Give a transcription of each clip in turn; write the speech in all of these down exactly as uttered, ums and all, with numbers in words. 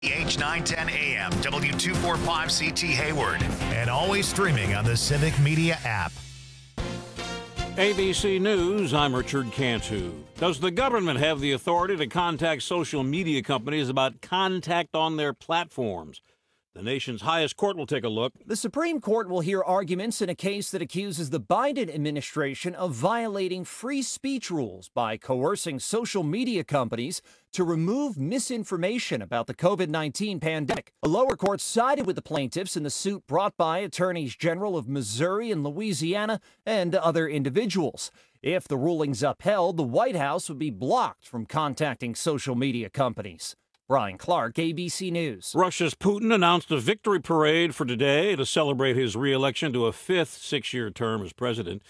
H nine ten A M, W two forty-five C T Hayward, and always streaming on the Civic Media app. A B C News, I'm Richard Cantu. Does the government have the authority to contact social media companies about contact on their platforms? The nation's highest court will take a look. The Supreme Court will hear arguments in a case that accuses the Biden administration of violating free speech rules by coercing social media companies to remove misinformation about the COVID nineteen pandemic. A lower court sided with the plaintiffs in the suit brought by attorneys general of Missouri and Louisiana and other individuals. If the ruling's upheld, the White House would be blocked from contacting social media companies. Brian Clark, A B C News. Russia's Putin announced a victory parade for today to celebrate his re-election to a fifth six-year term as president.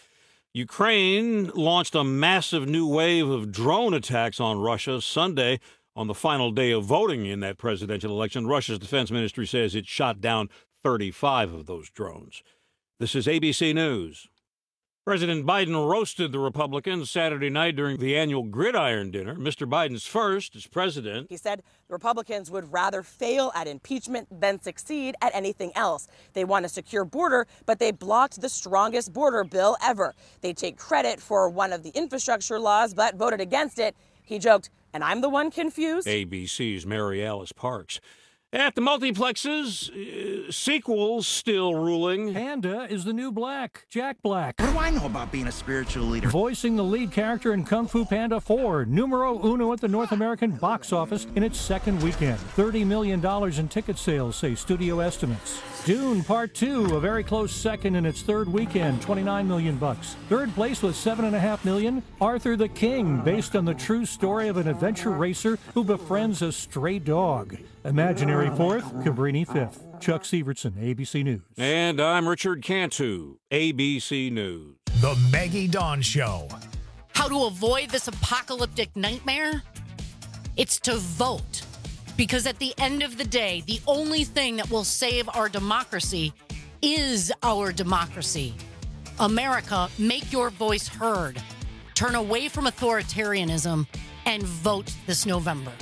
Ukraine launched a massive new wave of drone attacks on Russia Sunday on the final day of voting in that presidential election. Russia's defense ministry says it shot down thirty-five of those drones. This is A B C News. President Biden roasted the Republicans Saturday night during the annual Gridiron Dinner. Mister Biden's first as president. He said the Republicans would rather fail at impeachment than succeed at anything else. They want a secure border, but they blocked the strongest border bill ever. They take credit for one of the infrastructure laws, but voted against it. He joked, and I'm the one confused. A B C's Mary Alice Parks. At the multiplexes, uh, sequels still ruling. Panda is the new Black, Jack Black. What do I know about being a spiritual leader? Voicing the lead character in Kung Fu Panda four, numero uno at the North American box office in its second weekend. thirty million dollars in ticket sales, say studio estimates. Dune Part two, a very close second in its third weekend, twenty-nine million bucks. Third place with seven and a half million. Arthur the King, based on the true story of an adventure racer who befriends a stray dog. Imaginary fourth, Cabrini fifth. Chuck Severson, A B C News. And I'm Richard Cantu, A B C News. The Maggie Dawn Show. How to avoid this apocalyptic nightmare? It's to vote. Because at the end of the day, the only thing that will save our democracy is our democracy. America, make your voice heard. Turn away from authoritarianism and vote this November.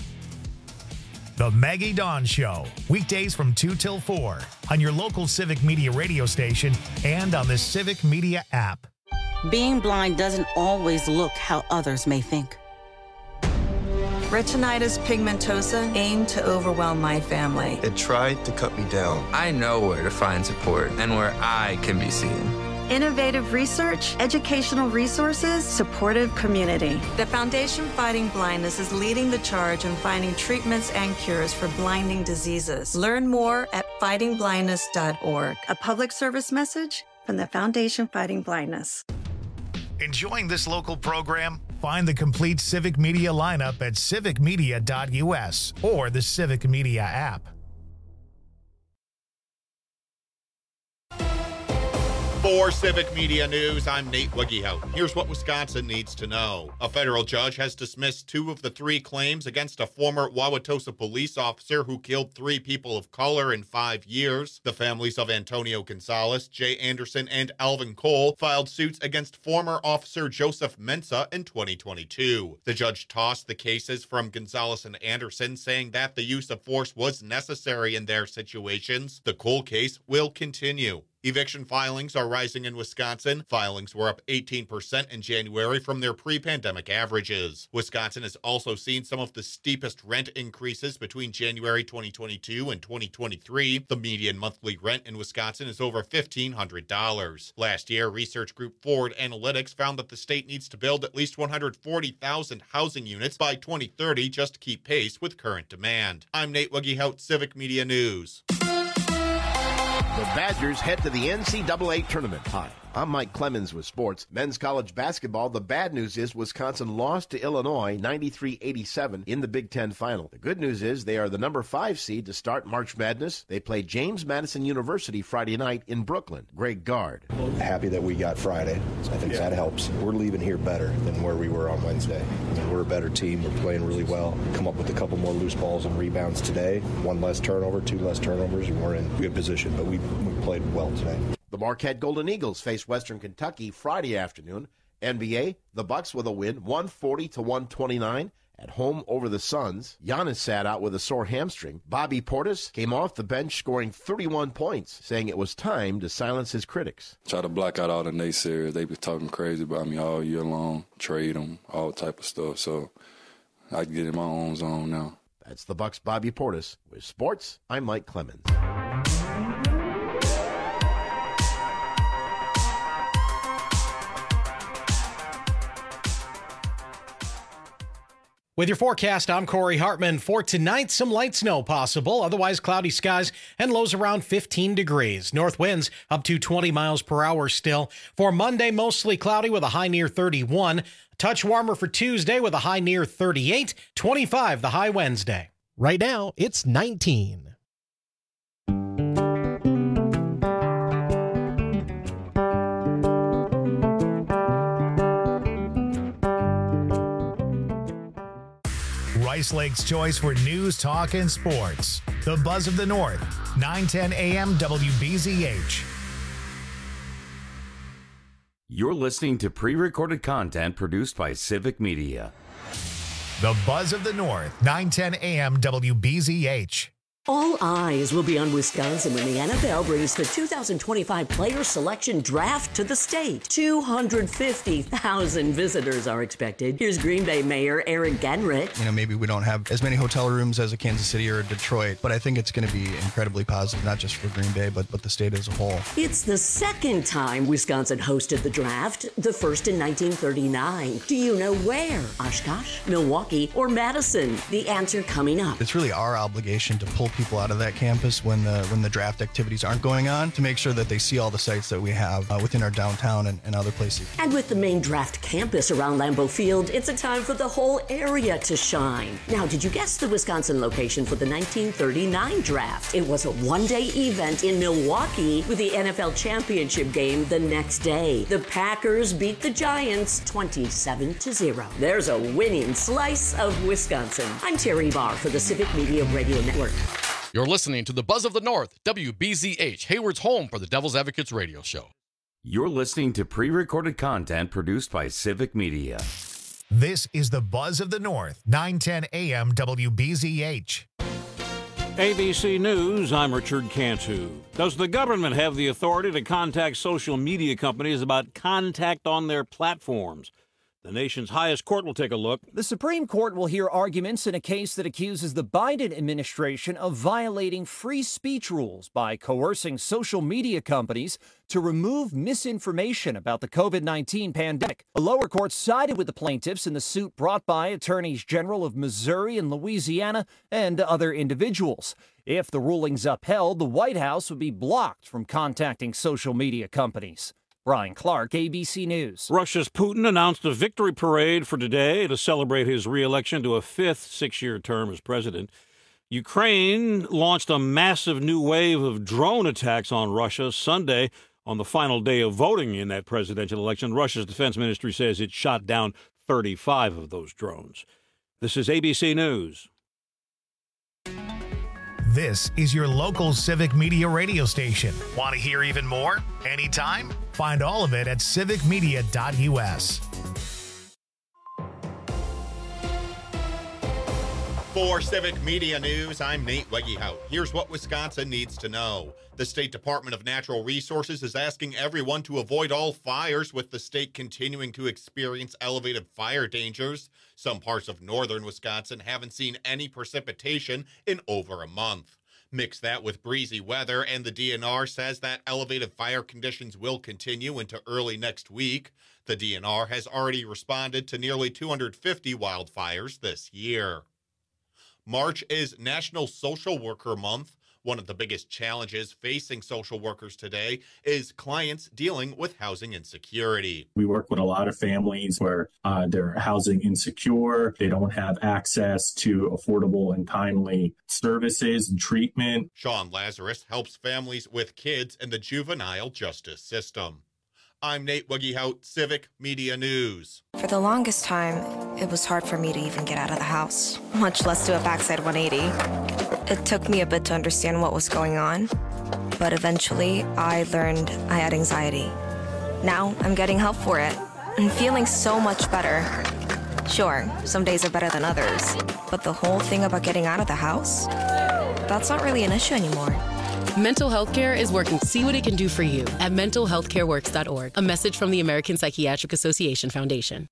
The Maggie Dawn Show, weekdays from two till four on your local Civic Media radio station and on the Civic Media app. Being blind doesn't always look how others may think. Retinitis pigmentosa aimed to overwhelm my family. It tried to cut me down. I know where to find support and where I can be seen. Innovative research, educational resources, supportive community. The Foundation Fighting Blindness is leading the charge in finding treatments and cures for blinding diseases. Learn more at fighting blindness dot org. A public service message from the Foundation Fighting Blindness. Enjoying this local program? Find the complete Civic Media lineup at civic media dot u s or the Civic Media app. For Civic Media News, I'm Nate Wiggyhout. Here's what Wisconsin needs to know. A federal judge has dismissed two of the three claims against a former Wauwatosa police officer who killed three people of color in five years. The families of Antonio Gonzalez, Jay Anderson, and Alvin Cole filed suits against former officer Joseph Mensa in twenty twenty-two. The judge tossed the cases from Gonzalez and Anderson, saying that the use of force was necessary in their situations. The Cole case will continue. Eviction filings are rising in Wisconsin. Filings were up eighteen percent in January from their pre-pandemic averages. Wisconsin has also seen some of the steepest rent increases between January twenty twenty-two and twenty twenty-three. The median monthly rent in Wisconsin is over fifteen hundred dollars. Last year, research group Forward Analytics found that the state needs to build at least one hundred forty thousand housing units by twenty thirty just to keep pace with current demand. I'm Nate Wiggyhout, Civic Media News. The Badgers head to the N C double A tournament. Hi, I'm Mike Clemens with sports. Men's college basketball, the bad news is Wisconsin lost to Illinois ninety-three eighty-seven in the Big Ten final. The good news is they are the number five seed to start March Madness. They play James Madison University Friday night in Brooklyn. Greg Gard. Happy that we got Friday. I think yeah. that helps. We're leaving here better than where we were on Wednesday. I mean, we're a better team. We're playing really well. Come up with a couple more loose balls and rebounds today. One less turnover, two less turnovers, and we're in good position. But we, we played well today. The Marquette Golden Eagles face Western Kentucky Friday afternoon. N B A, the Bucks with a win, one forty to one twenty-nine At home over the Suns, Giannis sat out with a sore hamstring. Bobby Portis came off the bench scoring thirty-one points, saying it was time to silence his critics. Try to block out all the naysayers. They be talking crazy about me all year long, trade them, all type of stuff. So I get in my own zone now. That's the Bucks' Bobby Portis. With sports, I'm Mike Clemens. With your forecast, I'm Corey Hartman. For tonight, some light snow possible, otherwise cloudy skies and lows around fifteen degrees. North winds up to twenty miles per hour still. For Monday, mostly cloudy with a high near thirty-one. A touch warmer for Tuesday with a high near thirty-eight. twenty-five the high Wednesday. Right now, it's nineteen. Rice Lake's choice for news, talk, and sports. The Buzz of the North, nine ten A M W B Z H. You're listening to pre-recorded content produced by Civic Media. The Buzz of the North, nine ten A M W B Z H. All eyes will be on Wisconsin when the N F L brings the two thousand twenty-five Player Selection Draft to the state. two hundred fifty thousand visitors are expected. Here's Green Bay Mayor Eric Genrich. You know, maybe we don't have as many hotel rooms as a Kansas City or a Detroit, but I think it's going to be incredibly positive, not just for Green Bay, but, but the state as a whole. It's the second time Wisconsin hosted the draft, the first in nineteen thirty-nine. Do you know where? Oshkosh, Milwaukee, or Madison? The answer coming up. It's really our obligation to pull people out of that campus when the when the draft activities aren't going on to make sure that they see all the sites that we have uh, within our downtown and, and other places. And with the main draft campus around Lambeau Field, it's a time for the whole area to shine. Now, did you guess the Wisconsin location for the nineteen thirty-nine draft? It was a one-day event in Milwaukee with the N F L championship game the next day. The Packers beat the Giants twenty-seven to zero. There's a winning slice of Wisconsin. I'm Terry Barr for the Civic Media Radio Network. You're listening to the Buzz of the North, W B Z H, Hayward's home for the Devil's Advocates radio show. You're listening to pre-recorded content produced by Civic Media. This is the Buzz of the North, nine ten A M W B Z H. A B C News, I'm Richard Cantu. Does the government have the authority to contact social media companies about contact on their platforms? The nation's highest court will take a look. The Supreme Court will hear arguments in a case that accuses the Biden administration of violating free speech rules by coercing social media companies to remove misinformation about the COVID nineteen pandemic. A lower court sided with the plaintiffs in the suit brought by attorneys general of Missouri and Louisiana and other individuals. If the ruling's upheld, the White House would be blocked from contacting social media companies. Brian Clark, A B C News. Russia's Putin announced a victory parade for today to celebrate his re-election to a fifth six-year term as president. Ukraine launched a massive new wave of drone attacks on Russia Sunday on the final day of voting in that presidential election. Russia's defense ministry says it shot down thirty-five of those drones. This is A B C News. This is your local Civic Media radio station. Want to hear even more? Anytime? Find all of it at civic media dot U S. For Civic Media News, I'm Nate Wegehout. Here's what Wisconsin needs to know. The State Department of Natural Resources is asking everyone to avoid all fires, with the state continuing to experience elevated fire dangers. Some parts of northern Wisconsin haven't seen any precipitation in over a month. Mix that with breezy weather, and the D N R says that elevated fire conditions will continue into early next week. The D N R has already responded to nearly two hundred fifty wildfires this year. March is National Social Worker Month. One of the biggest challenges facing social workers today is clients dealing with housing insecurity. We work with a lot of families where uh, they're housing insecure. They don't have access to affordable and timely services and treatment. Sean Lazarus helps families with kids in the juvenile justice system. I'm Nate Wegehout, Civic Media News. For the longest time, it was hard for me to even get out of the house, much less do a backside one eighty. It took me a bit to understand what was going on, but eventually I learned I had anxiety. Now I'm getting help for it and feeling so much better. Sure, some days are better than others, but the whole thing about getting out of the house? That's not really an issue anymore. Mental health care is working to see what it can do for you at mental health care works dot org. A message from the American Psychiatric Association Foundation.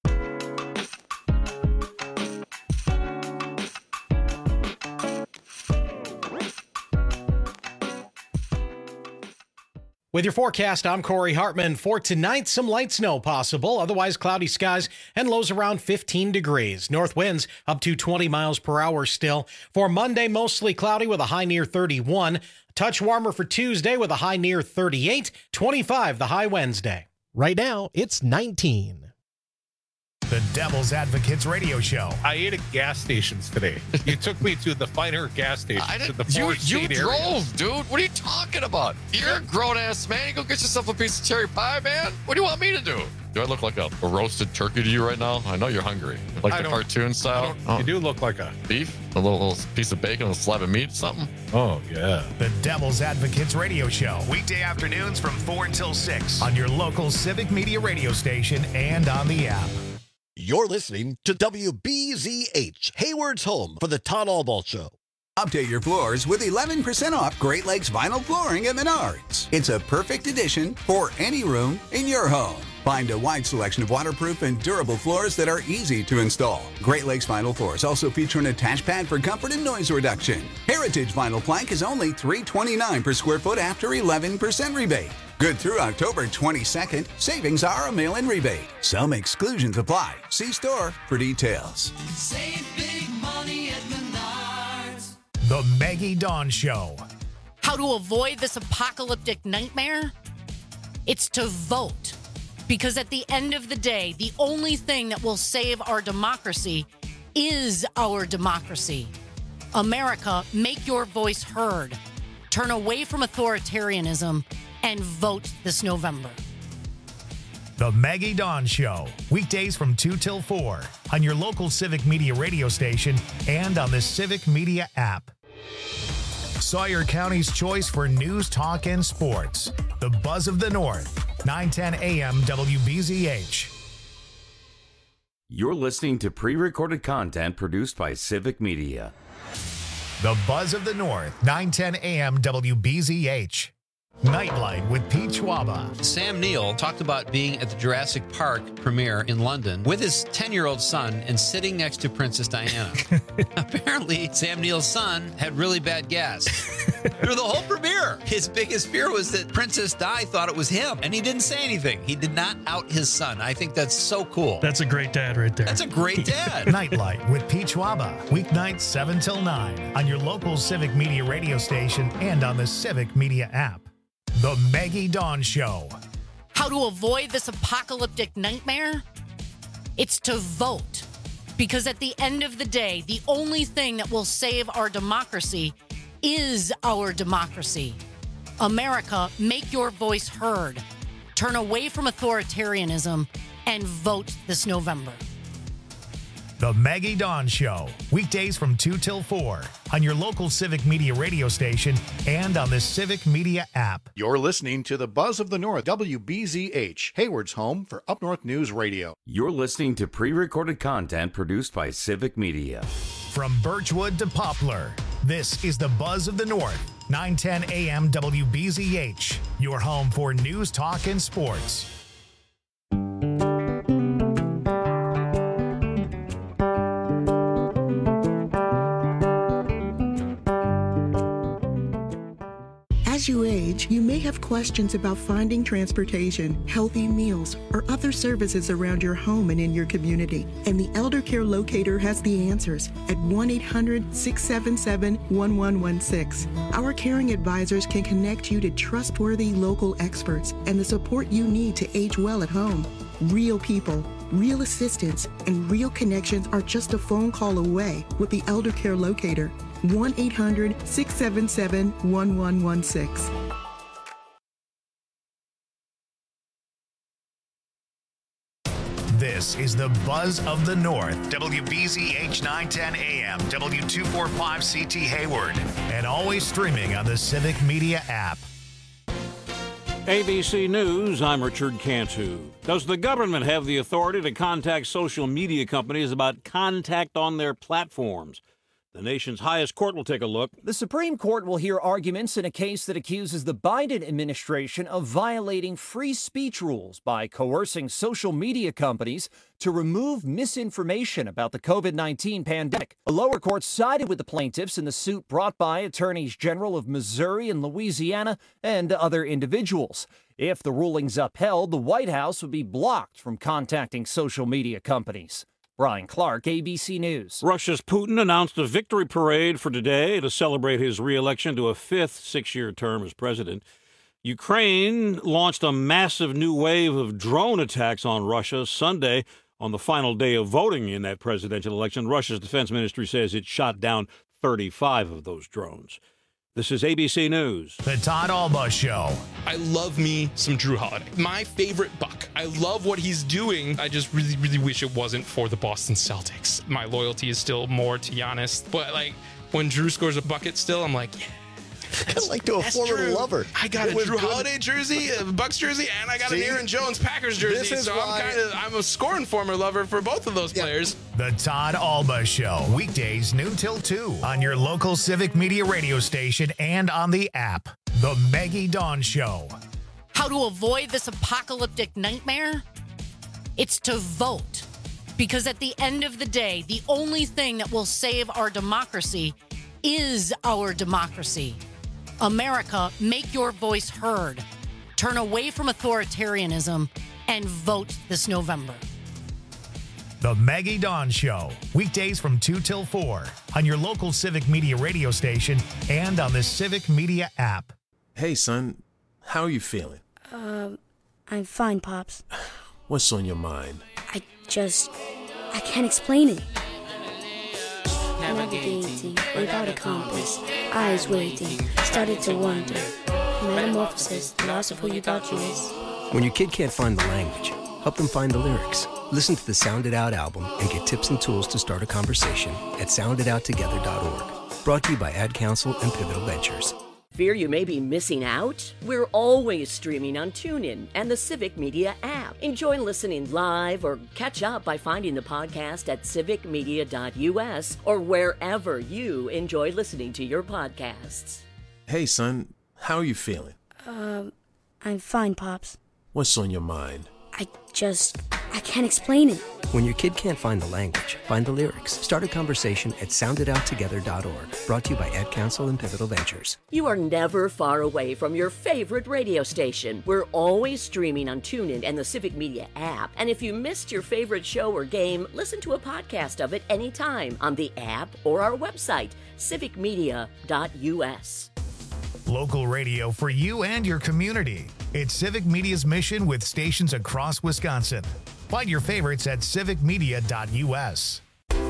With your forecast, I'm Corey Hartman. For tonight, some light snow possible, otherwise cloudy skies and lows around fifteen degrees. North winds up to twenty miles per hour still. For Monday, mostly cloudy with a high near thirty-one. A touch warmer for Tuesday with a high near thirty-eight. twenty-five the high Wednesday. Right now, it's nineteen. The Devil's Advocates radio show. I ate at gas stations today. You took me to the finer gas stations. I to the you four you state drove, areas. dude. What are you talking about? You're a grown-ass man. You go get yourself a piece of cherry pie, man. What do you want me to do? Do I look like a, a roasted turkey to you right now? I know you're hungry. Like I the don't- cartoon style? Oh. You do look like a beef? A little, little piece of bacon, a slab of meat, something? Oh, yeah. The Devil's Advocates radio show. Weekday afternoons from four until six on your local Civic Media radio station and on the app. You're listening to W B Z H, Hayward's home for the Todd Albaugh Show. Update your floors with eleven percent off Great Lakes vinyl flooring at Menards. It's a perfect addition for any room in your home. Find a wide selection of waterproof and durable floors that are easy to install. Great Lakes vinyl floors also feature an attached pad for comfort and noise reduction. Heritage vinyl plank is only three dollars and twenty-nine cents per square foot after eleven percent rebate. Good through October twenty-second. Savings are a mail-in rebate. Some exclusions apply. See store for details. Save big money at Menards. The Maggie Dawn Show. How to avoid this apocalyptic nightmare? It's to vote. Because at the end of the day, the only thing that will save our democracy is our democracy. America, make your voice heard. Turn away from authoritarianism and vote this November. The Maggie Dawn Show. Weekdays from two till four on your local Civic Media radio station and on the Civic Media app. Sawyer County's choice for news, talk, and sports. The Buzz of the North. nine ten A M W B Z H. You're listening to pre-recorded content produced by Civic Media. The Buzz of the North. nine ten A M W B Z H. Nightlight with Pete Schwaba. Sam Neill talked about being at the Jurassic Park premiere in London with his ten-year-old son and sitting next to Princess Diana. Apparently, Sam Neill's son had really bad gas through the whole premiere. His biggest fear was that Princess Di thought it was him, and he didn't say anything. He did not out his son. I think that's so cool. That's a great dad right there. That's a great dad. Nightlight with Pete Schwaba. Weeknights seven till nine on your local Civic Media radio station and on the Civic Media app. The Maggie Dawn Show. How to avoid this apocalyptic nightmare? It's to vote. Because at the end of the day, the only thing that will save our democracy is our democracy. America, make your voice heard. Turn away from authoritarianism and vote this November. The Maggie Dawn Show. Weekdays from two till four on your local Civic Media radio station and on the Civic Media app. You're listening to the Buzz of the North, W B Z H, Hayward's home for Up North News Radio. You're listening to pre-recorded content produced by Civic Media. From Birchwood to Poplar, this is the Buzz of the North. nine ten A M W B Z H, your home for news, talk, and sports. As you age, you may have questions about finding transportation, healthy meals, or other services around your home and in your community. And the Elder Care Locator has the answers at one eight hundred, six seven seven, one one one six. Our caring advisors can connect you to trustworthy local experts and the support you need to age well at home. Real people, real assistance, and real connections are just a phone call away with the Elder Care Locator. one eight hundred, six seven seven, one one one six. This is the Buzz of the North, W B Z H nine ten A M, W two forty-five C T Hayward, and always streaming on the Civic Media app. A B C News, I'm Richard Cantu. Does the government have the authority to contact social media companies about contact on their platforms? The nation's highest court will take a look. The Supreme Court will hear arguments in a case that accuses the Biden administration of violating free speech rules by coercing social media companies to remove misinformation about the COVID nineteen pandemic. A lower court sided with the plaintiffs in the suit brought by attorneys general of Missouri and Louisiana and other individuals. If the ruling's upheld, the White House would be blocked from contacting social media companies. Brian Clark, A B C News. Russia's Putin announced a victory parade for today to celebrate his re-election to a fifth six-year term as president. Ukraine launched a massive new wave of drone attacks on Russia Sunday on the final day of voting in that presidential election. Russia's defense ministry says it shot down thirty-five of those drones. This is A B C News. The Todd Alba Show. I love me some Drew Holiday. My favorite Buck. I love what he's doing. I just really, really wish it wasn't for the Boston Celtics. My loyalty is still more to Giannis. But, like, when Drew scores a bucket still, I'm like, yeah. Like to a That's former true. lover. I got It a was Drew good. Holiday jersey, a Bucks jersey, and I got See? an Aaron Jones Packers jersey. This is so why- I'm kind of I'm a scoring former lover for both of those players. The Todd Alba Show. Weekdays noon till two on your local Civic Media radio station and on the app. The Maggie Dawn Show. How to avoid this apocalyptic nightmare? It's to vote. Because at the end of the day, the only thing that will save our democracy is our democracy. America, make your voice heard. Turn away from authoritarianism and vote this November. The Maggie Dawn Show. Weekdays from two till four on your local Civic Media radio station and on the Civic Media app. Hey, son. How are you feeling? Um, I'm fine, Pops. What's on your mind? I just... I can't explain it. Navigating without a compass, eyes waiting, started to wonder. Metamorphosis, the loss of who you thought you was. When your kid can't find the language, help them find the lyrics. Listen to the Sound It Out album and get tips and tools to start a conversation at sound it out together dot org. Brought to you by Ad Council and Pivotal Ventures. Fear you may be missing out? We're always streaming on TuneIn and the Civic Media app. Enjoy listening live or catch up by finding the podcast at civic media dot u s or wherever you enjoy listening to your podcasts. Hey, son. How are you feeling? Um, I'm fine, Pops. What's on your mind? I just... I can't explain it. When your kid can't find the language, find the lyrics. Start a conversation at sound it out together dot org. Brought to you by Ad Council and Pivotal Ventures. You are never far away from your favorite radio station. We're always streaming on TuneIn and the Civic Media app. And if you missed your favorite show or game, listen to a podcast of it anytime on the app or our website, civic media dot u s. Local radio for you and your community. It's Civic Media's mission with stations across Wisconsin. Find your favorites at civic media dot u s.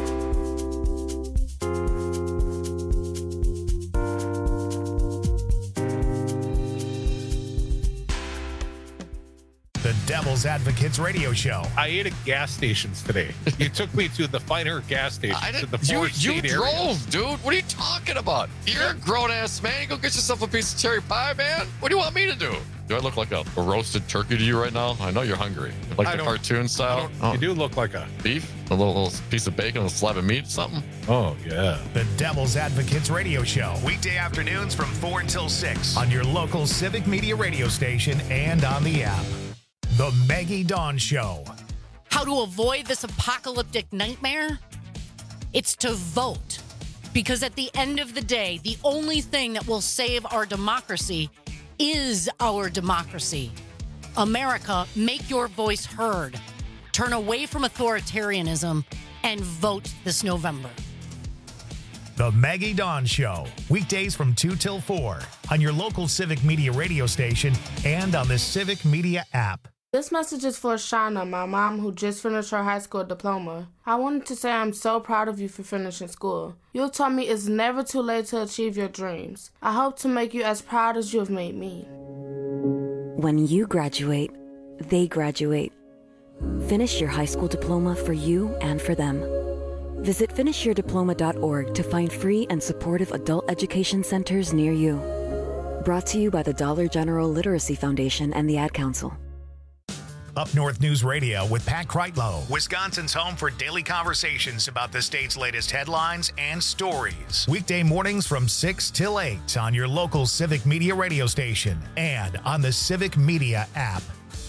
The Devil's Advocates Radio Show. I ate at gas stations today. You took me to the finer gas stations I in didn't, the you Forest you State drove, area. dude. What are you talking about? You're a grown ass man. You go get yourself a piece of cherry pie, man. What do you want me to do? Do I look like a, a roasted turkey to you right now? I know you're hungry. Like I the don't- cartoon style. I don't- You do look like a beef, a little, little piece of bacon, a slab of meat, something. Oh yeah. The Devil's Advocates Radio Show. Weekday afternoons from four until six on your local Civic Media radio station and on the app. The Maggie Dawn Show. How to avoid this apocalyptic nightmare? It's to vote. Because at the end of the day, the only thing that will save our democracy is our democracy. America, make your voice heard. Turn away from authoritarianism and vote this November. The Maggie Dawn Show. Weekdays from two till four on your local Civic Media radio station and on the Civic Media app. This message is for Shauna, my mom who just finished her high school diploma. I wanted to say I'm so proud of you for finishing school. You taught me it's never too late to achieve your dreams. I hope to make you as proud as you have made me. When you graduate, they graduate. Finish your high school diploma for you and for them. Visit finish your diploma dot org to find free and supportive adult education centers near you. Brought to you by the Dollar General Literacy Foundation and the Ad Council. Up North News Radio with Pat Kreitlow, Wisconsin's home for daily conversations about the state's latest headlines and stories. Weekday mornings from six till eight on your local Civic Media radio station and on the Civic Media app.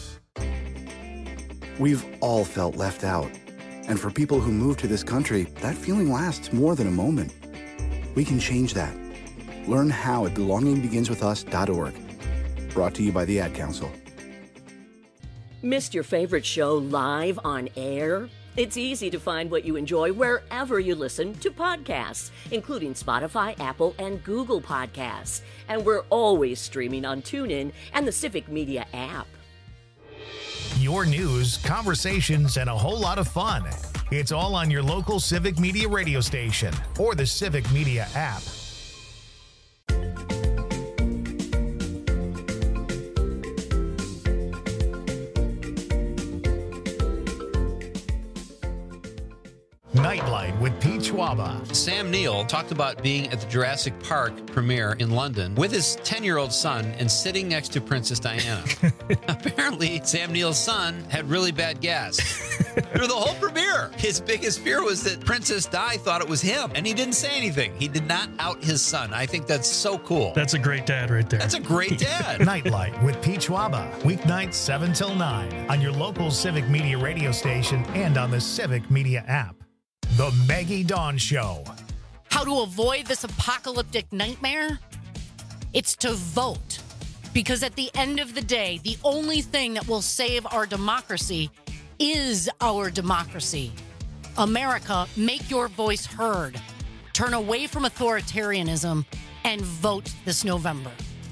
We've all felt left out. And for people who move to this country, that feeling lasts more than a moment. We can change that. Learn how at belonging begins with us dot org. Brought to you by the Ad Council. Missed your favorite show live on air? It's easy to find what you enjoy wherever you listen to podcasts, including Spotify, Apple, and Google Podcasts. And we're always streaming on TuneIn and the Civic Media app. Your news, conversations, and a whole lot of fun. It's all on your local Civic Media radio station or the Civic Media app. Nightlight with Pete Schwaba. Sam Neill talked about being at the Jurassic Park premiere in London with his ten-year-old son and sitting next to Princess Diana. Apparently, Sam Neill's son had really bad gas through the whole premiere. His biggest fear was that Princess Di thought it was him, and he didn't say anything. He did not out his son. I think that's so cool. That's a great dad right there. That's a great dad. Nightlight with Pete Schwaba. Weeknights seven till nine on your local Civic Media radio station and on the Civic Media app. The Maggie Dawn Show. How to avoid this apocalyptic nightmare? It's to vote. Because at the end of the day, the only thing that will save our democracy is our democracy. America, make your voice heard. Turn away from authoritarianism and vote this November.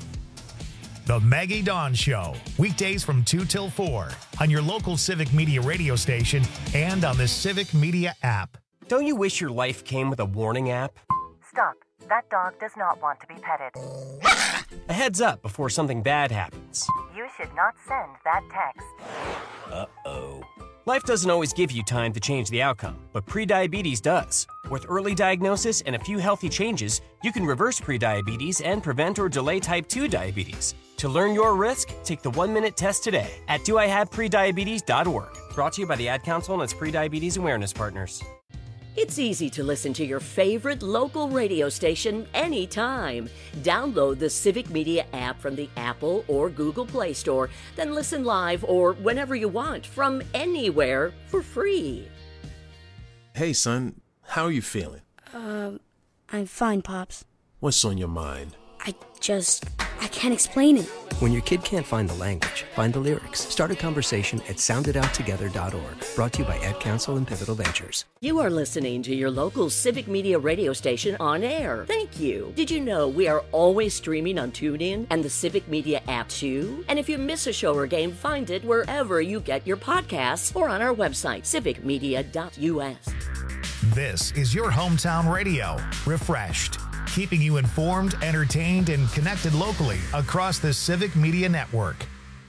The Maggie Dawn Show. Weekdays from two till four on your local Civic Media radio station and on the Civic Media app. Don't you wish your life came with a warning app? Stop. That dog does not want to be petted. A heads up before something bad happens. You should not send that text. Uh-oh. Life doesn't always give you time to change the outcome, but prediabetes does. With early diagnosis and a few healthy changes, you can reverse prediabetes and prevent or delay type two diabetes. To learn your risk, take the one-minute test today at do I have prediabetes dot org. Brought to you by the Ad Council and its prediabetes awareness partners. It's easy to listen to your favorite local radio station anytime. Download the Civic Media app from the Apple or Google Play Store, then listen live or whenever you want from anywhere for free. Hey, son, how are you feeling? Um, I'm fine, Pops. What's on your mind? I just, I can't explain it. When your kid can't find the language, find the lyrics. Start a conversation at sound it out together dot org. Brought to you by Ad Council and Pivotal Ventures. You are listening to your local Civic Media radio station on air. Thank you. Did you know we are always streaming on TuneIn and the Civic Media app too? And if you miss a show or game, find it wherever you get your podcasts or on our website, civic media dot u s. This is your hometown radio, refreshed, keeping you informed, entertained, and connected locally across the Civic Media Network.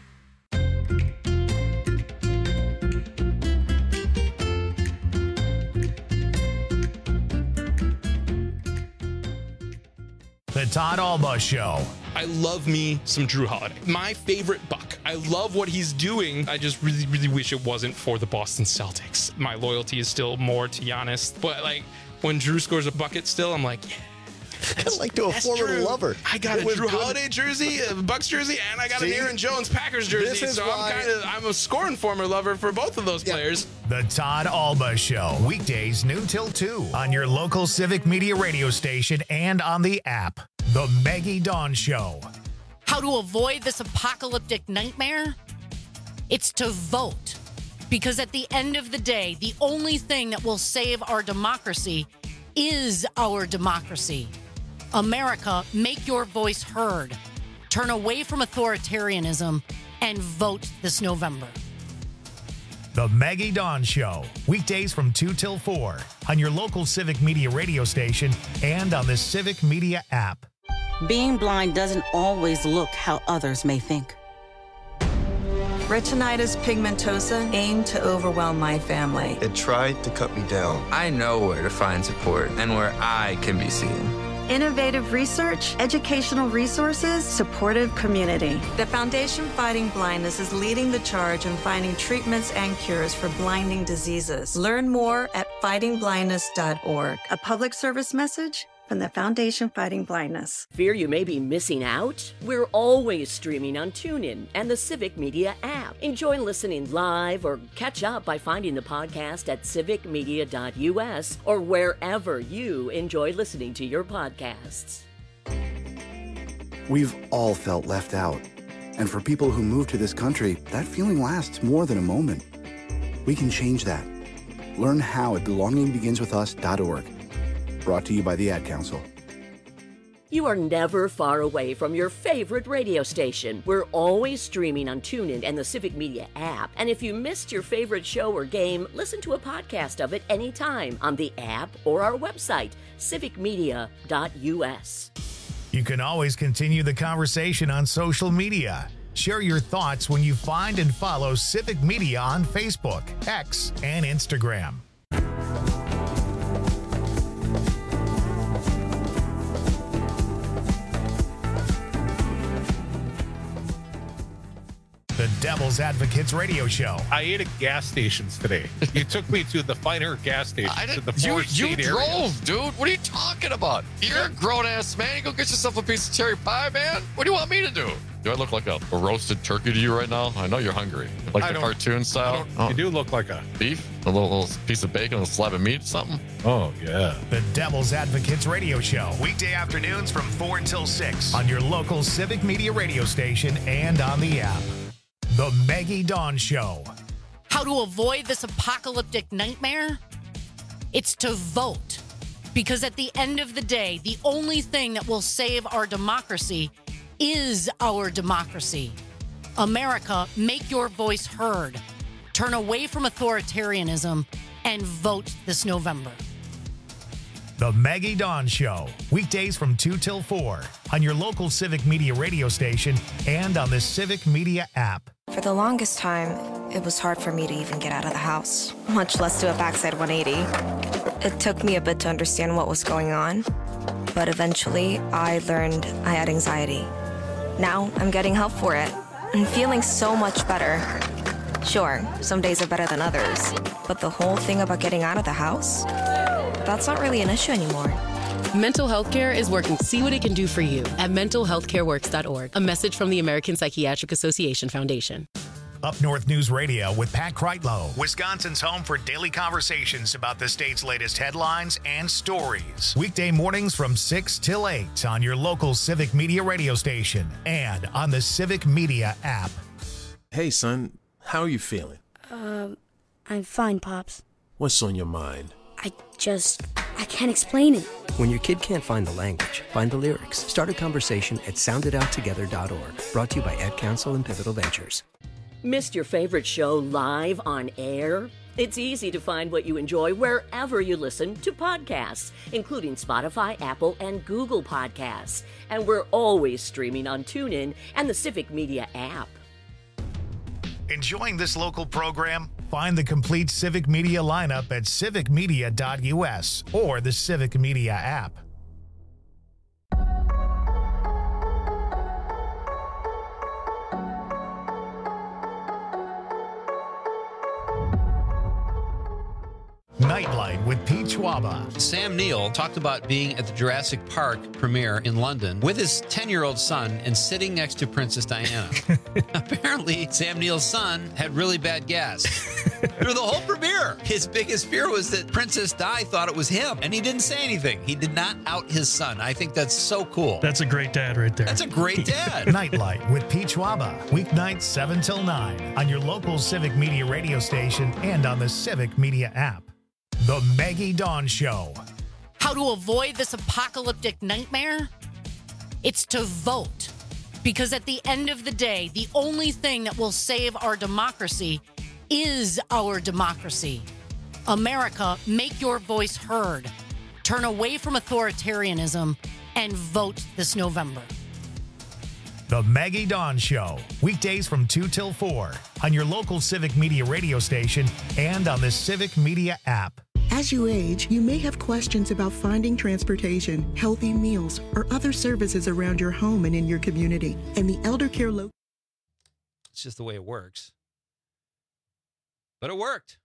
The Todd Alba Show. I love me some Drew Holiday. My favorite Buck. I love what he's doing. I just really, really wish it wasn't for the Boston Celtics. My loyalty is still more to Giannis. But, like, when Drew scores a bucket still, I'm like, yeah. like to a former true. lover. I got It a was Drew good. Holiday jersey, a Bucks jersey, and I got See? an Aaron Jones Packers jersey. This is so why- I'm kind of I'm a scoring former lover for both of those players. The Todd Alba Show. Weekdays noon till two on your local Civic Media radio station and on the app. The Maggie Dawn Show. How to avoid this apocalyptic nightmare? It's to vote. Because at the end of the day, the only thing that will save our democracy is our democracy. America, make your voice heard. Turn away from authoritarianism and vote this November. The Maggie Dawn Show. Weekdays from two till four on your local Civic Media radio station and on the Civic Media app. Being blind doesn't always look how others may think. Retinitis pigmentosa aimed to overwhelm my family. It tried to cut me down. I know where to find support and where I can be seen. Innovative research, educational resources, supportive community. The Foundation Fighting Blindness is leading the charge in finding treatments and cures for blinding diseases. Learn more at fighting blindness dot org. A public service message from the Foundation Fighting Blindness. Fear you may be missing out? We're always streaming on TuneIn and the Civic Media app. Enjoy listening live or catch up by finding the podcast at civic media dot u s or wherever you enjoy listening to your podcasts. We've all felt left out. And for people who move to this country, that feeling lasts more than a moment. We can change that. Learn how at belonging begins with us dot org. Brought to you by the Ad Council. You are never far away from your favorite radio station. We're always streaming on TuneIn and the Civic Media app. And if you missed your favorite show or game, listen to a podcast of it anytime on the app or our website, civic media dot u s. You can always continue the conversation on social media. Share your thoughts when you find and follow Civic Media on Facebook, X, and Instagram. The Devil's Advocates Radio Show. I ate at gas stations today. You took me to the finer gas stations I in the didn't, you Forest you State drove, area. dude. What are you talking about? You're a grown-ass man. You go get yourself a piece of cherry pie, man. What do you want me to do? Do I look like a, a roasted turkey to you right now? I know you're hungry. Like I the don't- cartoon style? You do look like a... Beef? A little, little piece of bacon, a slab of meat, something? Oh, yeah. The Devil's Advocates Radio Show. Weekday afternoons from four until six on your local Civic Media radio station and on the app. The Maggie Dawn Show. How to avoid this apocalyptic nightmare? It's to vote. Because at the end of the day, the only thing that will save our democracy is our democracy. America, make your voice heard. Turn away from authoritarianism and vote this November. The Maggie Dawn Show. Weekdays from two till four on your local Civic Media radio station and on the Civic Media app. For the longest time, it was hard for me to even get out of the house, much less do a backside one eighty. It took me a bit to understand what was going on, but eventually I learned I had anxiety. Now I'm getting help for it and feeling so much better. Sure, some days are better than others, but the whole thing about getting out of the house, that's not really an issue anymore. Mental health care is working to see what it can do for you at mental health care works dot org. A message from the American Psychiatric Association Foundation. Up North News Radio with Pat Kreitlow, Wisconsin's home for daily conversations about the state's latest headlines and stories. Weekday mornings from six till eight on your local Civic Media radio station and on the Civic Media app. Hey, son, how are you feeling? Um, I'm fine, Pops. What's on your mind? I just, I can't explain it. When your kid can't find the language, find the lyrics. Start a conversation at sound it out together dot org. Brought to you by Ad Council and Pivotal Ventures. Missed your favorite show live on air? It's easy to find what you enjoy wherever you listen to podcasts, including Spotify, Apple, and Google Podcasts. And we're always streaming on TuneIn and the Civic Media app. Enjoying this local program? Find the complete Civic Media lineup at civic media dot u s or the Civic Media app. Nightlight with Pete Schwaba. Sam Neill talked about being at the Jurassic Park premiere in London with his ten-year-old son and sitting next to Princess Diana. Apparently, Sam Neill's son had really bad gas through the whole premiere. His biggest fear was that Princess Di thought it was him, and he didn't say anything. He did not out his son. I think that's so cool. That's a great dad right there. That's a great dad. Nightlight with Pete Schwaba. Weeknights seven till nine on your local Civic Media radio station and on the Civic Media app. The Maggie Dawn Show. How to avoid this apocalyptic nightmare? It's to vote. Because at the end of the day, the only thing that will save our democracy is our democracy. America, make your voice heard. Turn away from authoritarianism and vote this November. The Maggie Dawn Show. Weekdays from two till four on your local Civic Media radio station and on the Civic Media app. As you age, you may have questions about finding transportation, healthy meals, or other services around your home and in your community. And the Elder Care Local. It's just the way it works. But it worked.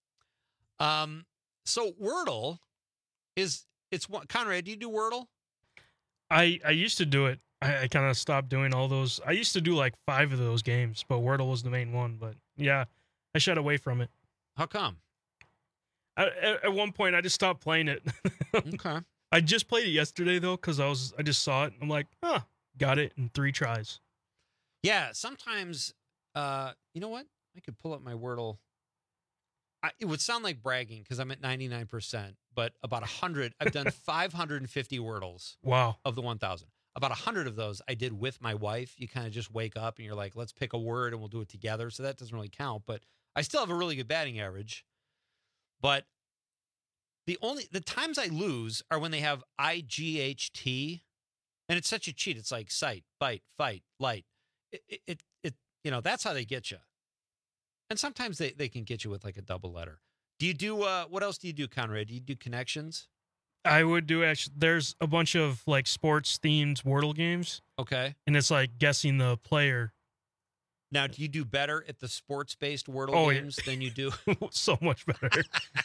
Um, so Wordle is, it's one, Conrad, do you do Wordle? I, I used to do it. I, I kind of stopped doing all those. I used to do like five of those games, but Wordle was the main one. But yeah, I shied away from it. How come? I, at, at one point, I just stopped playing it. Okay. I just played it yesterday though, because I was I just saw it. And I'm like, huh, got it in three tries. Yeah, sometimes, uh, you know what? I could pull up my Wordle. I, it would sound like bragging because I'm at ninety-nine percent, but about one hundred, I've done five hundred fifty Wordles. Wow. Of the one thousand. About one hundred of those I did with my wife. You kind of just wake up and you're like, let's pick a word and we'll do it together. So that doesn't really count, but I still have a really good batting average. But the only, the times I lose are when they have I G H T, and it's such a cheat. It's like sight, bite, fight, light. It, it, it, it you know, that's how they get you. And sometimes they, they can get you with like a double letter. Do you do, uh, what else do you do, Conrad? Do you do connections? I would do actually. There's a bunch of like sports themed Wordle games. Okay. And it's like guessing the player. Now, do you do better at the sports-based Wordle Oh, games yeah. than you do? So much better.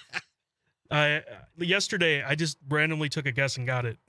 I uh, yesterday I just randomly took a guess and got it.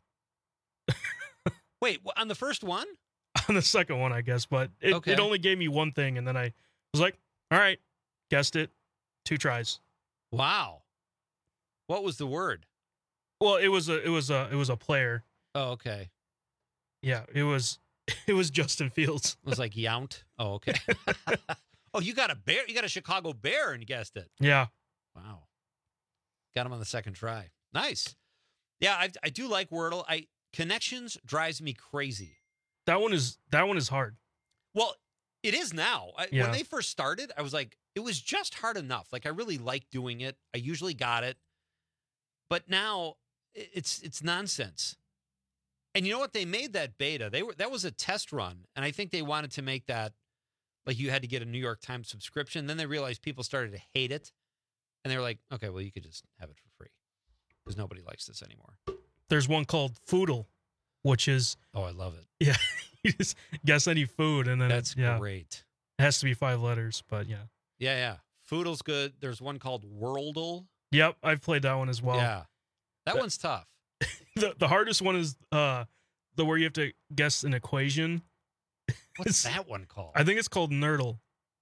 Wait, on the first one? On the second one, I guess, but it, Okay. it only gave me one thing, and then I was like, "All right, guessed it, two tries." Wow. What was the word? Well, it was a it was a it was a player. Oh, okay. Yeah, it was it was Justin Fields. It was like Yount. Oh, okay. Oh, you got a bear. You got a Chicago Bear and you guessed it. Yeah. Wow. Got him on the second try. Nice. Yeah, I, I do like Wordle. I connections drives me crazy. That one is that one is hard. Well, it is now. I, Yeah. When they first started, I was like, it was just hard enough. Like I really liked doing it. I usually got it. But now i- it's it's nonsense. And you know what? They made that beta. They were that was a test run, and I think they wanted to make that like you had to get a New York Times subscription. Then they realized people started to hate it, and they were like, "Okay, well, you could just have it for free because nobody likes this anymore." There's one called Foodle, which is Oh, I love it. yeah, you just guess any food, and then That's it, yeah, great. it has to be five letters, but yeah. Yeah, yeah. Foodle's good. There's one called Worldle. Yep, I've played that one as well. Yeah, that But- one's tough. The the hardest one is uh the where you have to guess an equation. What's that one called? I think it's called Nerdle.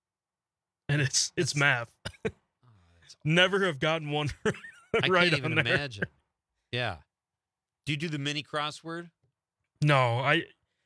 And it's it's math. Never have gotten one I right can't even on there. imagine. Yeah. Do you do the mini crossword? No, I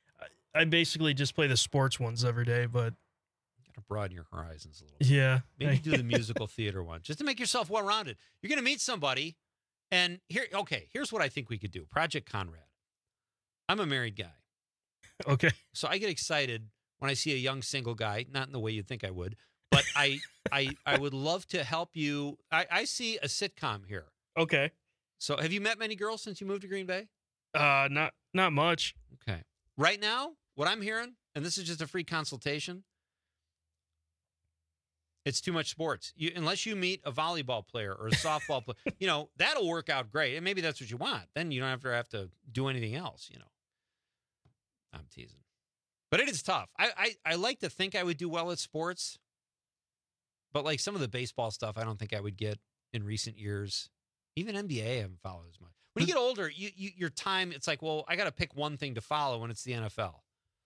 I basically just play the sports ones every day, but Got to broaden your horizons a little. yeah. Maybe do the musical theater one just to make yourself well-rounded. You're going to meet somebody, and here, okay, here's what I think we could do. Project Conrad. I'm a married guy. Okay. So I get excited when I see a young single guy, not in the way you'd think I would, but I I I would love to help you. I, I see a sitcom here. Okay. So have you met many girls since you moved to Green Bay? Uh not not much. Okay. Right now, what I'm hearing, and this is just a free consultation, it's too much sports. You, unless you meet a volleyball player or a softball player, you know, that'll work out great. And maybe that's what you want. Then you don't have to have to do anything else, you know. I'm teasing. But it is tough. I, I, I like to think I would do well at sports. But like some of the baseball stuff, I don't think I would get in recent years. Even N B A I haven't followed as much. When you get older, you, you your time, it's like, well, I got to pick one thing to follow when it's the N F L.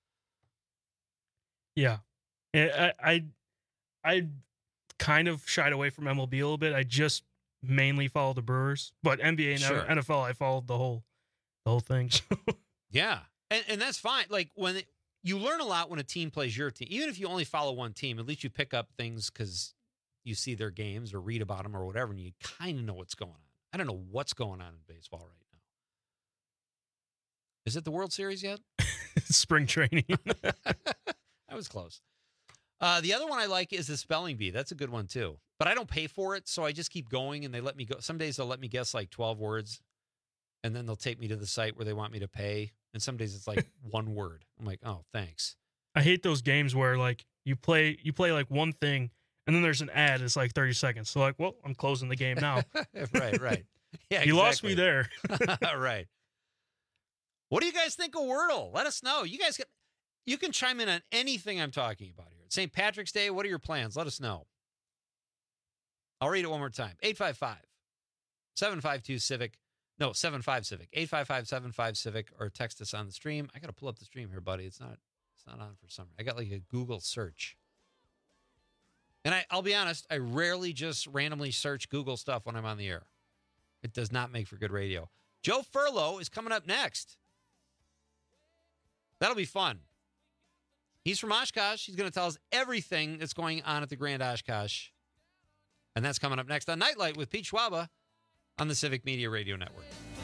Yeah. I I I kind of shied away from M L B a little bit. I just mainly followed the Brewers, but N B A and Sure. N F L I followed the whole the whole thing. Yeah. And and that's fine. Like when it, you learn a lot when a team plays your team. Even if you only follow one team, at least you pick up things because you see their games or read about them or whatever, and you kind of know what's going on. I don't know what's going on in baseball right now. Is it the World Series yet? Spring training. I was close. Uh, the other one I like is the spelling bee. That's a good one too. But I don't pay for it, so I just keep going, and they let me go. Some days they'll let me guess like twelve words, and then they'll take me to the site where they want me to pay. And some days it's like one word. I'm like, oh, thanks. I hate those games where like you play you play like one thing And then there's an ad. It's like thirty seconds. So like, well, I'm closing the game now. right, right. Yeah, You lost me there. Right. What do you guys think of Wordle? Let us know. You guys can, you can chime in on anything I'm talking about here. Saint Patrick's Day, what are your plans? Let us know. I'll read it one more time. eight five five, seven five two, CIVIC. No, seven five CIVIC. eight five five, seven five, CIVIC, or text us on the stream. I got to pull up the stream here, buddy. It's not it's not on for some. I got like a Google search. And I, I'll be honest, I rarely just randomly search Google stuff when I'm on the air. It does not make for good radio. Joe Furlow is coming up next. That'll be fun. He's from Oshkosh. He's going to tell us everything that's going on at the Grand Oshkosh. And that's coming up next on Nightlight with Pete Schwaba on the Civic Media Radio Network.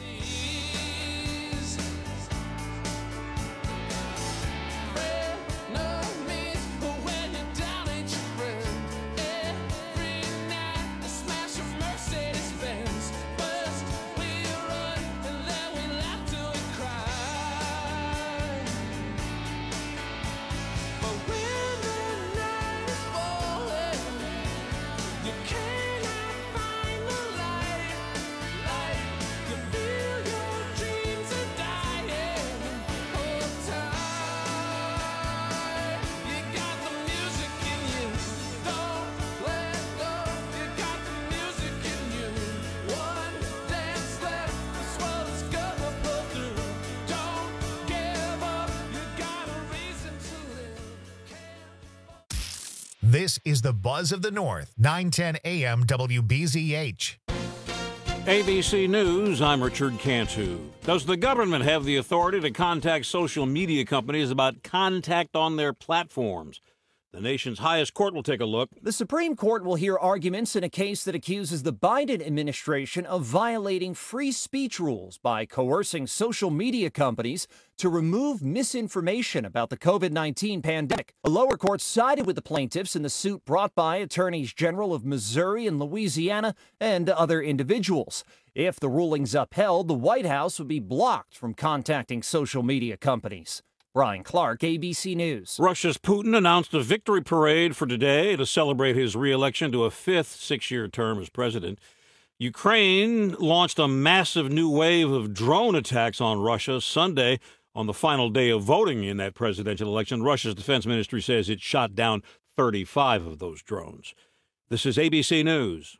This is the Buzz of the North, nine ten A M W B Z H. A B C News, I'm Richard Cantu. Does the government have the authority to contact social media companies about contact on their platforms? The nation's highest court will take a look. The Supreme Court will hear arguments in a case that accuses the Biden administration of violating free speech rules by coercing social media companies to remove misinformation about the COVID nineteen pandemic. The lower court sided with the plaintiffs in the suit brought by attorneys general of Missouri and Louisiana and other individuals. If the ruling's upheld, the White House would be blocked from contacting social media companies. Brian Clark, A B C News. Russia's Putin announced a victory parade for today to celebrate his re-election to a fifth six-year term as president. Ukraine launched a massive new wave of drone attacks on Russia Sunday on the final day of voting in that presidential election. Russia's defense ministry says it shot down thirty-five of those drones. This is A B C News.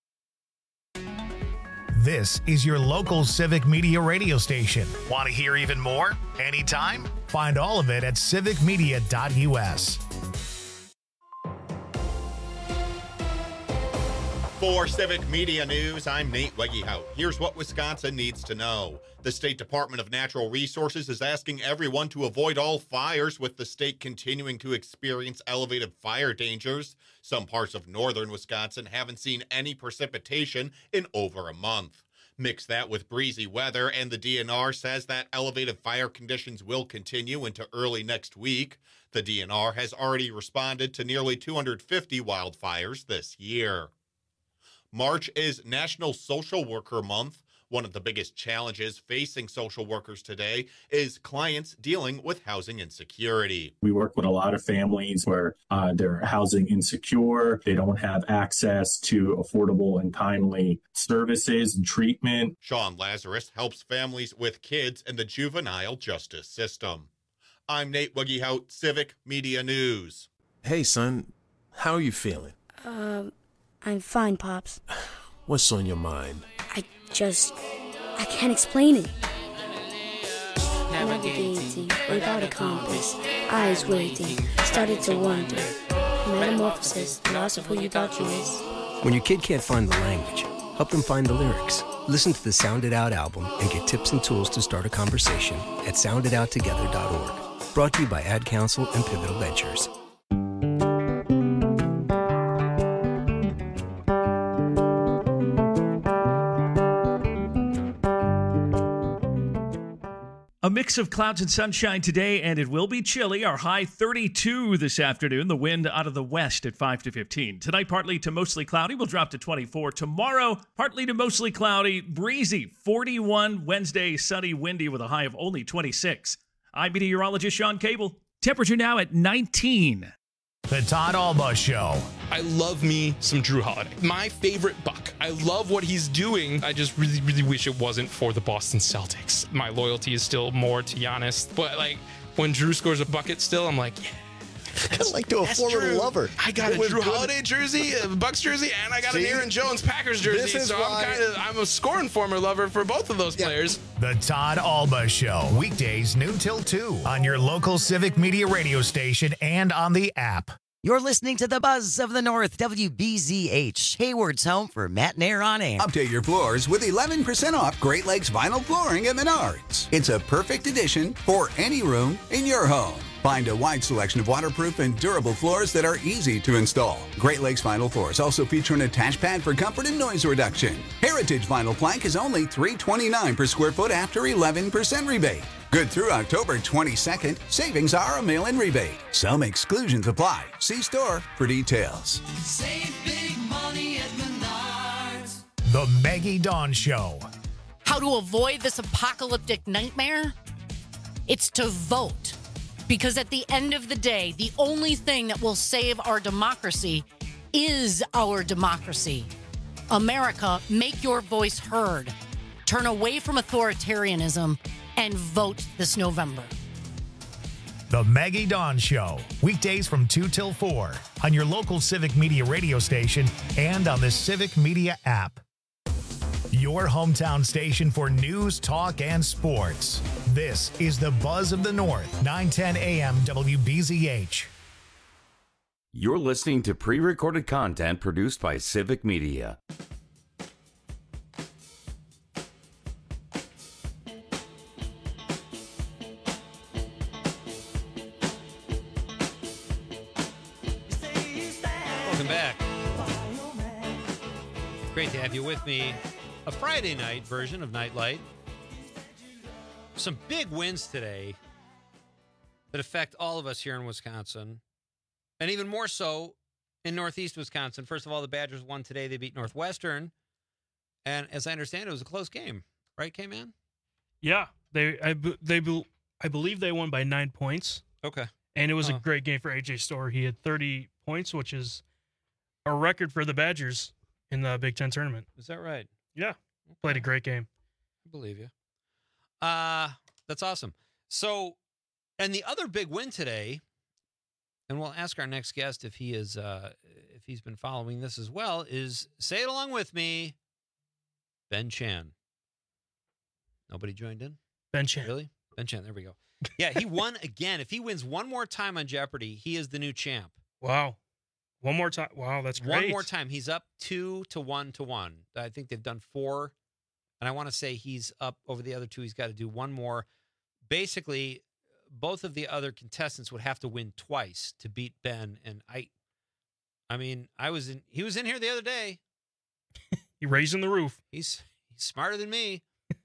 This is your local Civic Media radio station. Want to hear even more? Anytime? Find all of it at civic media dot U S. For Civic Media News, I'm Nate Wegehout. Here's what Wisconsin needs to know. The State Department of Natural Resources is asking everyone to avoid all fires, with the state continuing to experience elevated fire dangers. Some parts of northern Wisconsin haven't seen any precipitation in over a month. Mix that with breezy weather, and the D N R says that elevated fire conditions will continue into early next week. The D N R has already responded to nearly two hundred fifty wildfires this year. March is National Social Worker Month. One of the biggest challenges facing social workers today is clients dealing with housing insecurity. We work with a lot of families where uh, they're housing insecure. They don't have access to affordable and timely services and treatment. Sean Lazarus helps families with kids in the juvenile justice system. I'm Nate Wegehout, Civic Media News. Hey, son, how are you feeling? Um, I'm fine, Pops. What's on your mind? I just... I can't explain it. Navigating without a compass, eyes waiting, started to wonder. Metamorphosis, loss of who you thought you was. When your kid can't find the language, help them find the lyrics. Listen to the Sound It Out album and get tips and tools to start a conversation at sound it out together dot org. Brought to you by Ad Council and Pivotal Ventures. A mix of clouds and sunshine today, and it will be chilly. Our high thirty-two this afternoon. The wind out of the west at five to fifteen. Tonight, partly to mostly cloudy. We'll drop to twenty-four. Tomorrow, partly to mostly cloudy, breezy, forty-one. Wednesday, sunny, windy with a high of only twenty-six. I'm meteorologist Sean Cable. Temperature now at nineteen. The Todd Alba Show. I love me some Drew Holiday. My favorite Buck. I love what he's doing. I just really, really wish it wasn't for the Boston Celtics. My loyalty is still more to Giannis. But, like, when Drew scores a bucket still, I'm like, yeah. Kind of like to a former Drew. lover. I got It a was Drew good. Holiday jersey, a Bucks jersey, and I got See? an Aaron Jones Packers jersey. This is So why- I'm kind of I'm a scoring former lover for both of those players. The Todd Alba Show. Weekdays noon till two on your local Civic Media radio station and on the app. You're listening to the Buzz of the North, W B Z H, Hayward's home for Matt and Air on Air. Update your floors with eleven percent off Great Lakes vinyl flooring at Menards. It's a perfect addition for any room in your home. Find a wide selection of waterproof and durable floors that are easy to install. Great Lakes vinyl floors also feature an attached pad for comfort and noise reduction. Heritage vinyl plank is only three dollars and twenty-nine cents per square foot after eleven percent rebate. Good through October twenty-second. Savings are a mail-in rebate. Some exclusions apply. See store for details. Save big money at Menards. The Maggie Dawn Show. How to avoid this apocalyptic nightmare? It's to vote. Because at the end of the day, the only thing that will save our democracy is our democracy. America, make your voice heard. Turn away from authoritarianism and vote this November. The Maggie Dawn Show. Weekdays from two till four on your local Civic Media radio station and on the Civic Media app. Your hometown station for news, talk, and sports. This is the Buzz of the North, nine ten A M W B Z H. You're listening to pre-recorded content produced by Civic Media. Welcome back. Great to have you with me. A Friday night version of Nightlight. Some big wins today that affect all of us here in Wisconsin, and even more so in Northeast Wisconsin. First of all, the Badgers won today. They beat Northwestern, and as I understand, it was a close game, right, K-Man? Yeah, they I be- they be- I believe they won by nine points. Okay, and it was Oh. a great game for A J Storr. He had thirty points, which is a record for the Badgers in the Big Ten tournament. Is that right? Yeah, played a great game. I believe you. Uh, that's awesome. So, and the other big win today, and we'll ask our next guest if he is, uh, if he's been following this as well, is, say it along with me, Ben Chan. Nobody joined in? Ben Chan. Really? Ben Chan, there we go. Yeah, he won again. If he wins one more time on Jeopardy, he is the new champ. Wow. One more time. Wow, that's great. One more time. He's up two to one to one. I think they've done four. And I want to say he's up over the other two. He's got to do one more. Basically, both of the other contestants would have to win twice to beat Ben. And I, I mean, I was in. He was in here the other day. He raising the roof. He's he's smarter than me.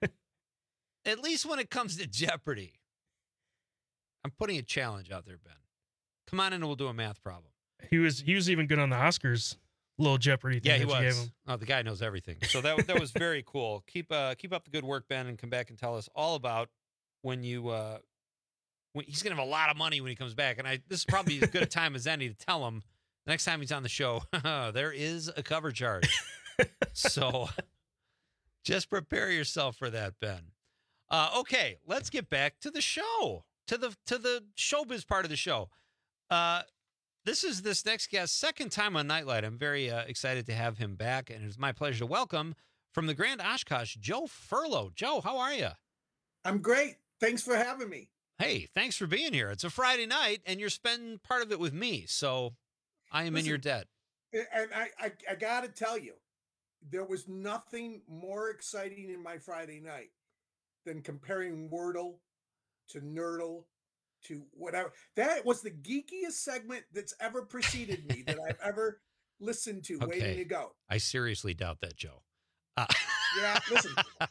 At least when it comes to Jeopardy. I'm putting a challenge out there, Ben. Come on in and we'll do a math problem. He was he was even good on the Oscars. Little Jeopardy thing Yeah, he that you gave was. him. Oh, the guy knows everything. So that that was very cool. Keep uh keep up the good work, Ben, and come back and tell us all about when you uh when he's gonna have a lot of money when he comes back. And I this is probably as good a time as any to tell him the next time he's on the show, there is a cover charge. So just prepare yourself for that, Ben. Uh, okay, let's get back to the show, to the to the showbiz part of the show. Uh, this is this next guest, second time on Nightlight. I'm very uh, excited to have him back, and it's my pleasure to welcome from the Grand Oshkosh, Joe Furlow. Joe, how are you? I'm great. Thanks for having me. Hey, thanks for being here. It's a Friday night, and you're spending part of it with me, so I am Listen, in your debt. And I, I, I got to tell you, there was nothing more exciting in my Friday night than comparing Wordle to Nerdle to whatever. That was the geekiest segment that's ever preceded me that I've ever listened to, Okay. waiting to go. I seriously doubt that, Joe. Uh, Yeah, listen.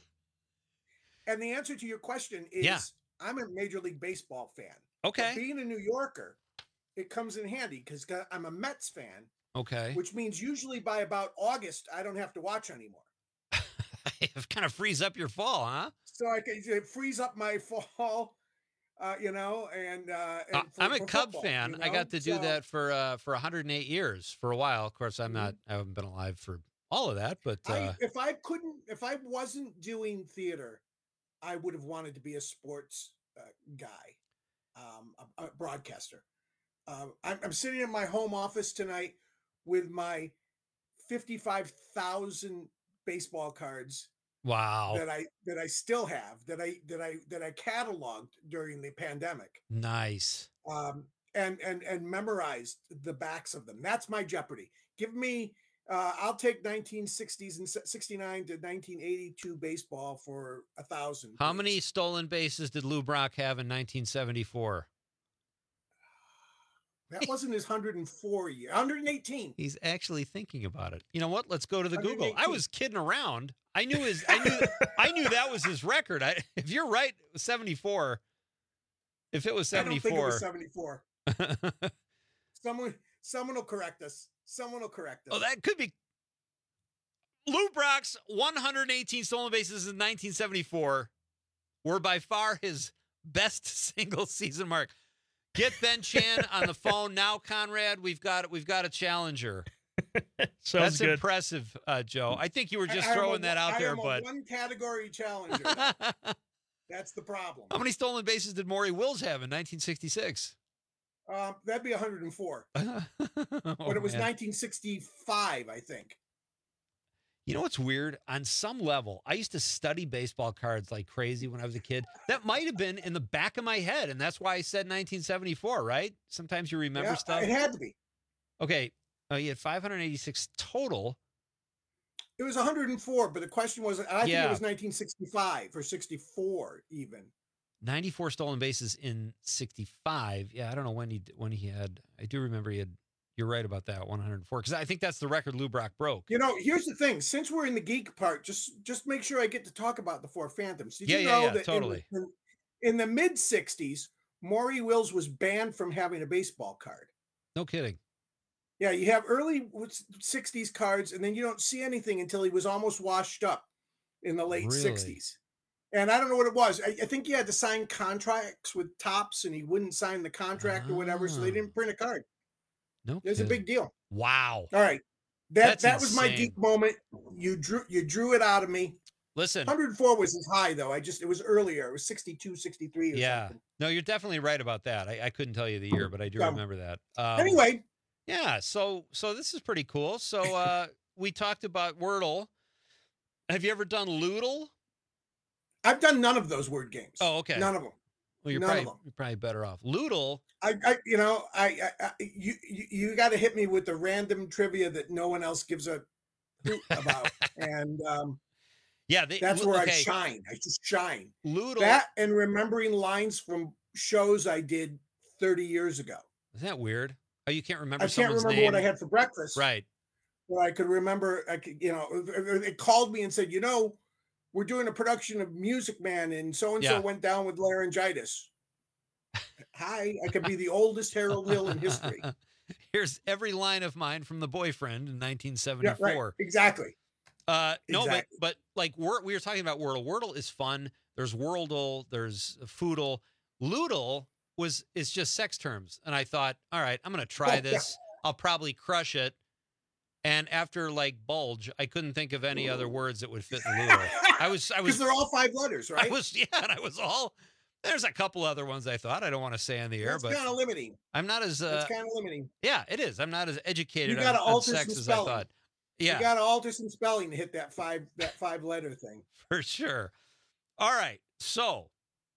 And the answer to your question is Yeah. I'm a Major League Baseball fan. Okay. But being a New Yorker, it comes in handy because I'm a Mets fan, okay. which means usually by about August, I don't have to watch anymore. It kind of frees up your fall, huh? So I can it frees up my fall. uh, you know, and, uh, Uh, and for, I'm a for Cub football, fan. you I know? got to do So- that for uh, for one hundred eight years for a while. Of course, I'm not. I haven't been alive for all of that, but uh, I, if I couldn't, if I wasn't doing theater, I would have wanted to be a sports uh, guy, um, a, a broadcaster. Um, I'm, I'm sitting in my home office tonight with my fifty-five thousand baseball cards wow, that I that I still have that I that I that I cataloged during the pandemic. nice. Um, and and and memorized the backs of them. That's my Jeopardy. Give me, uh, I'll take nineteen sixties and sixty-nine to nineteen eighty-two baseball for a thousand. How many stolen bases did Lou Brock have in nineteen seventy-four? That wasn't his one hundred four year, one hundred eighteen. He's actually thinking about it. You know what? Let's go to the Google. I one hundred eighteen. was kidding around. I knew his. I knew. I knew that was his record. I, if you're right, it was seventy-four. If it was I don't think it seventy-four, was seventy-four. Someone, someone will correct us. Someone will correct us. oh, that could be. Lou Brock's one hundred eighteen stolen bases in nineteen seventy-four were by far his best single season mark. Get Ben Chan on the phone now, Conrad. We've got we've got a challenger. Sounds That's good. impressive, uh, Joe. I think you were just I- I am throwing a- that out I there, am a but one category challenger. That's the problem. how many stolen bases did Maury Wills have in nineteen sixty-six? Um, that'd be one hundred four. Oh, But it was man. nineteen sixty-five, I think. You know what's weird? On some level, I used to study baseball cards like crazy when I was a kid. That might have been in the back of my head, and that's why I said nineteen seventy-four, right? Sometimes you remember Yeah, stuff. it had to be. Okay. Oh, you had five hundred eighty-six total. It was one hundred four, but the question was, I think Yeah. it was nineteen sixty-five or sixty-four even. ninety-four stolen bases in sixty-five. Yeah, I don't know when he when he had. I do remember he had. You're right about that, one hundred four, because I think that's the record Lou Brock broke. You know, here's the thing. Since we're in the geek part, just just make sure I get to talk about the Four Phantoms. Did Yeah, you yeah, know yeah, that in the- totally. in, in the mid sixties, Maury Wills was banned from having a baseball card? No kidding. Yeah, you have early sixties cards, and then you don't see anything until he was almost washed up in the late Really? sixties. And I don't know what it was. I, I think he had to sign contracts with Topps, and he wouldn't sign the contract or whatever, so they Ah. didn't print a card. No, It's a kidding. big deal. Wow. All right, that That's that was my insane. geek moment. You drew you drew it out of me. Listen. one hundred four was his high, though. I just it was earlier. It was sixty-two, sixty-three or Yeah. something. No, you're definitely right about that. I, I couldn't tell you the year, but I do So, remember that. Um, anyway, Yeah. So so this is pretty cool. So uh, we talked about Wordle. Have you ever done Loodle? I've done none of those word games. Oh, okay. None of them. Well, you're None probably of them. you're probably better off. Loodle. I, I you know, I, I, I you, you, you got to hit me with the random trivia that no one else gives a hoot about, and um, Yeah, they, that's where okay. I shine. I just shine. Loodle. That and remembering lines from shows I did thirty years ago. Isn't that weird? Oh, you can't remember I can't someone's remember name? what I had for breakfast. Right. But I could remember. I could, you know, it called me and said, you know, we're doing a production of Music Man, and so and so Yeah. went down with laryngitis. Hi, I could be the oldest Harold Hill in history. Here's every line of mine from The Boyfriend in nineteen Yeah, seventy-four. right. Exactly. Uh, no, Exactly. but but like we're, we were talking about Wordle. Wordle is fun. There's Worldle. There's Foodle. Loodle was is just sex terms, and I thought, all right, I'm gonna try Oh, yeah. this. I'll probably crush it. And after like bulge, I couldn't think of any other words that would fit in Loodle. I was I was Because they're all five letters, right? I was yeah, and I was all. There's a couple other ones I thought I don't want to say on the air, That's but kind of limiting. I'm not as uh, That's kind of limiting. yeah, it is. I'm not as educated You on, gotta on alter sex some as I spelling. thought. Yeah, You got to alter some spelling to hit that five that five letter thing. for sure. All right, so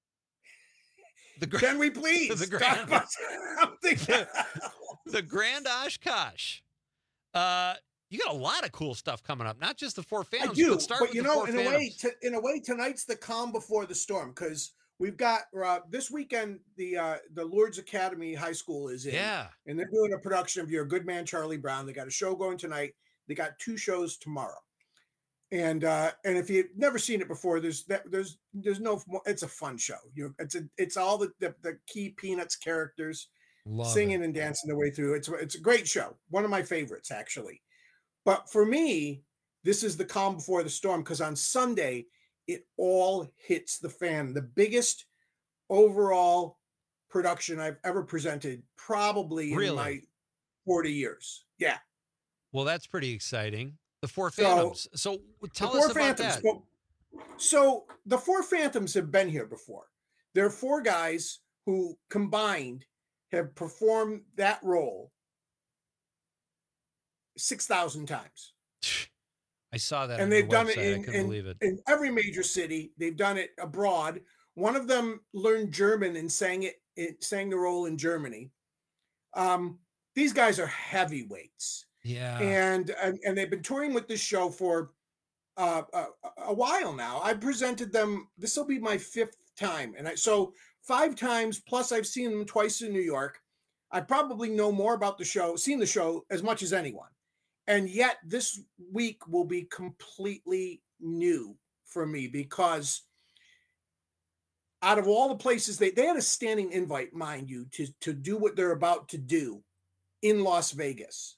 the gra- Can we please the talk grand about something? the Grand Oshkosh. Uh, you got a lot of cool stuff coming up. Not just the Four I Phantoms, do, but start but with you the know, Four in a way, Phantoms. t- in a way, tonight's the calm before the storm because we've got uh, this weekend the uh, the Lourdes Academy High School is in, Yeah. and they're doing a production of Your Good Man Charlie Brown. They got a show going tonight. They got two shows tomorrow, and uh, and if you've never seen it before, there's that there's there's no it's a fun show. You know, it's a it's all the the, the key Peanuts characters Love singing and dancing their way through. It's it's a great show. One of my favorites, actually. But for me, this is the calm before the storm because on Sunday it all hits the fan. The biggest overall production I've ever presented, probably in Really? my forty years. Yeah. Well, that's pretty exciting. The Four So, Phantoms. So, tell the us Four about Phantoms. that. So, so the Four Phantoms have been here before. There are four guys who combined have performed that role six thousand times. I saw that And on they've your done website. it I in, couldn't in, believe it. in every major city. They've done it abroad. One of them learned German and sang it, it sang the role in Germany. Um, these guys are heavyweights. Yeah. And, and and they've been touring with this show for uh, a, a while now. I presented them. This will be my fifth time, and I so five times plus. I've seen them twice in New York. I probably know more about the show, seen the show as much as anyone, and yet this week will be completely new for me because out of all the places they they had a standing invite, mind you, to to do what they're about to do in Las Vegas.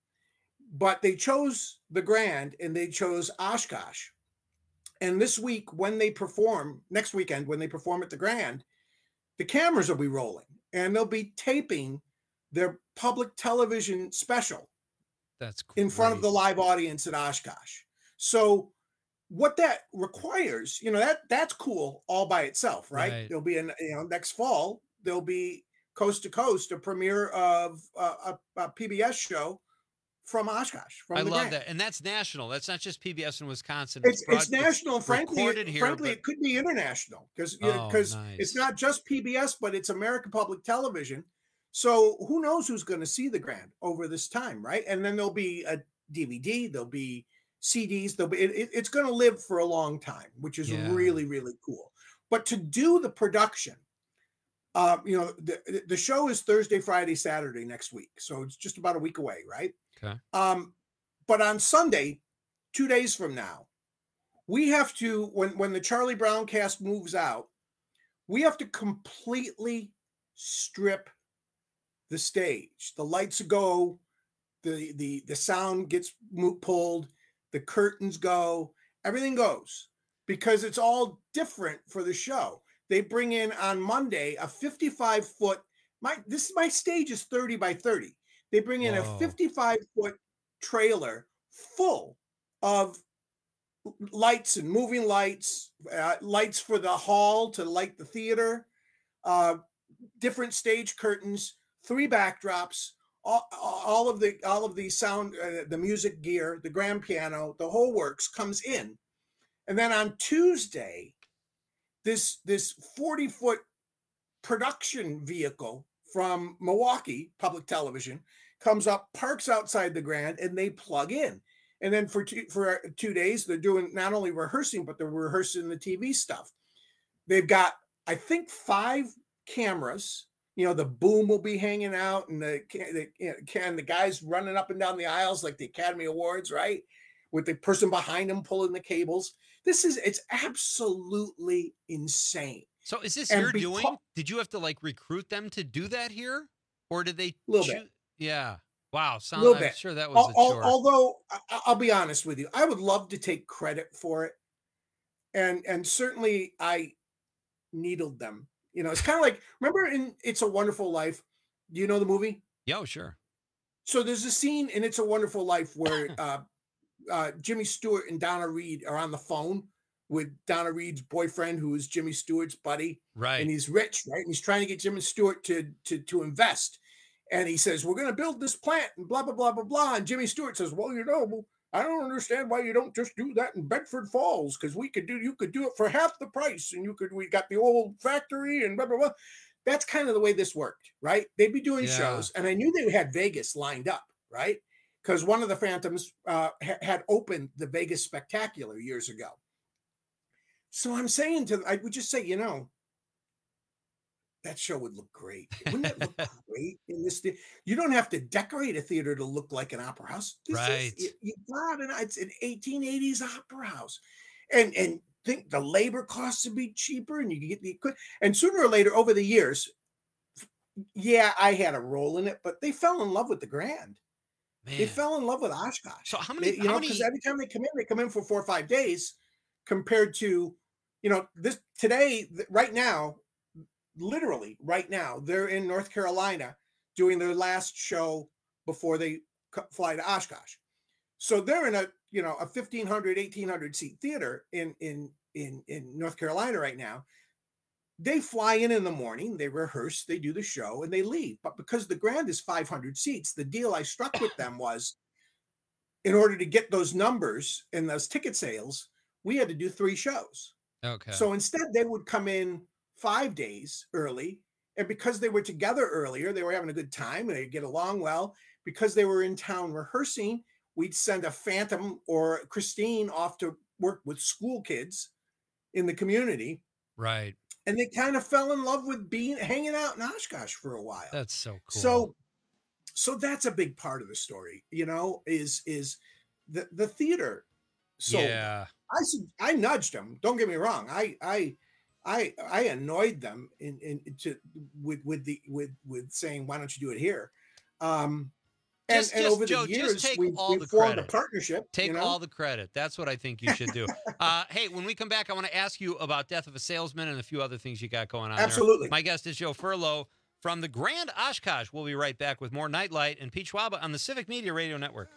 But they chose the Grand and they chose Oshkosh. And this week, when they perform, next weekend, when they perform at the Grand, the cameras will be rolling and they'll be taping their public television special That's in front of the crazy. live audience at Oshkosh. So what that requires, you know, that that's cool all by itself, right? Right. There'll be an, you know, next fall, there'll be coast to coast, a premiere of uh, a, a P B S show from Oshkosh. From I the love Grand. that. And that's national. That's not just P B S in Wisconsin. It's broad- it's national, and frankly, recorded it, here, frankly, but- it could be international because Oh, because nice. it's not just P B S, but it's American Public Television. So who knows who's going to see the Grand over this time, right? And then there'll be a D V D, there'll be C Ds, there'll be it, it- it's going to live for a long time, which is Yeah. really really cool. But to do the production, uh, you know, the the show is Thursday, Friday, Saturday next week, so it's just about a week away, right? Okay. Um, but on Sunday, two days from now, we have to, when, when the Charlie Brown cast moves out, we have to completely strip the stage. The lights go, the the the sound gets mo- pulled, the curtains go, everything goes because it's all different for the show. They bring in on Monday a fifty-five foot. My this my stage is thirty by thirty. They bring in Whoa. a fifty-five foot trailer full of lights and moving lights, uh, lights for the hall to light the theater, uh, different stage curtains, three backdrops, all, all of the all of the sound, uh, the music gear, the grand piano, the whole works comes in, and then on Tuesday, this this forty foot production vehicle from Milwaukee Public Television comes up, parks outside the Grand, and they plug in. And then for two, for two days, they're doing not only rehearsing, but they're rehearsing the T V stuff. They've got, I think, five cameras. You know, the boom will be hanging out, and the the, you know, can the guys running up and down the aisles like the Academy Awards, right? With the person behind them pulling the cables. This is it's absolutely insane. So is this And your beca- doing? Did you have to like recruit them to do that here? Or did they Little choo- bit. Yeah. Wow. Sound, Little I'm bit. sure that was Al- a al- chore. Although I- I'll be honest with you, I would love to take credit for it, and and certainly I needled them. You know, it's kind of like, remember in It's a Wonderful Life? Do you know the movie? Yeah, sure. So there's a scene in It's a Wonderful Life where uh, uh, Jimmy Stewart and Donna Reed are on the phone with Donna Reed's boyfriend, who is Jimmy Stewart's buddy, Right. and he's rich, right? And he's trying to get Jimmy Stewart to to to invest. And he says, we're going to build this plant and blah, blah, blah, blah, blah. And Jimmy Stewart says, well, you know, I don't understand why you don't just do that in Bedford Falls, because we could do, you could do it for half the price. And you could, we got the old factory and blah, blah, blah. That's kind of the way this worked, right? They'd be doing Yeah. shows. And I knew they had Vegas lined up, right? Because one of the Phantoms uh, ha- had opened the Vegas Spectacular years ago. So I'm saying to them, I would just say, you know, that show would look great. Wouldn't it look great in this? thea- You don't have to decorate a theater to look like an opera house. This Right. Is, you, you got it. It's an eighteen eighties opera house, and and think the labor costs would be cheaper, and you can get the equipment. And sooner or later, over the years, yeah, I had a role in it, but they fell in love with the Grand. They Man. fell in love with Oshkosh. So how many- They- you how know, many- because every time they come in, they come in for four or five days, compared to, you know, this today, th- right now, literally right now, they're in North Carolina doing their last show before they fly to Oshkosh. So they're in a, you know, a fifteen hundred, eighteen hundred seat theater in, in, in, in North Carolina right now. They fly in in the morning, they rehearse, they do the show, and they leave. But because the Grand is five hundred seats, the deal I struck with them was, in order to get those numbers and those ticket sales, we had to do three shows. Okay. So instead, they would come in five days early. And because they were together earlier, they were having a good time and they get along well. Because they were in town rehearsing, we'd send a Phantom or Christine off to work with school kids in the community. Right. And they kind of fell in love with being hanging out in Oshkosh for a while. That's so cool. So, so that's a big part of the story, you know, is is the the theater. So yeah. I I nudged them. Don't get me wrong. I I I I annoyed them in in to with with the with with saying, why don't you do it here? Um, and, Just, and just, over Joe, the years, just take we, all we the formed credit. a partnership. Take you know? all the credit. That's what I think you should do. uh, hey, when we come back, I want to ask you about Death of a Salesman and a few other things you got going on. Absolutely. There. My guest is Joe Furlow from the Grand Oshkosh. We'll be right back with more Nightlight and Pete Schwaba on the Civic Media Radio Network.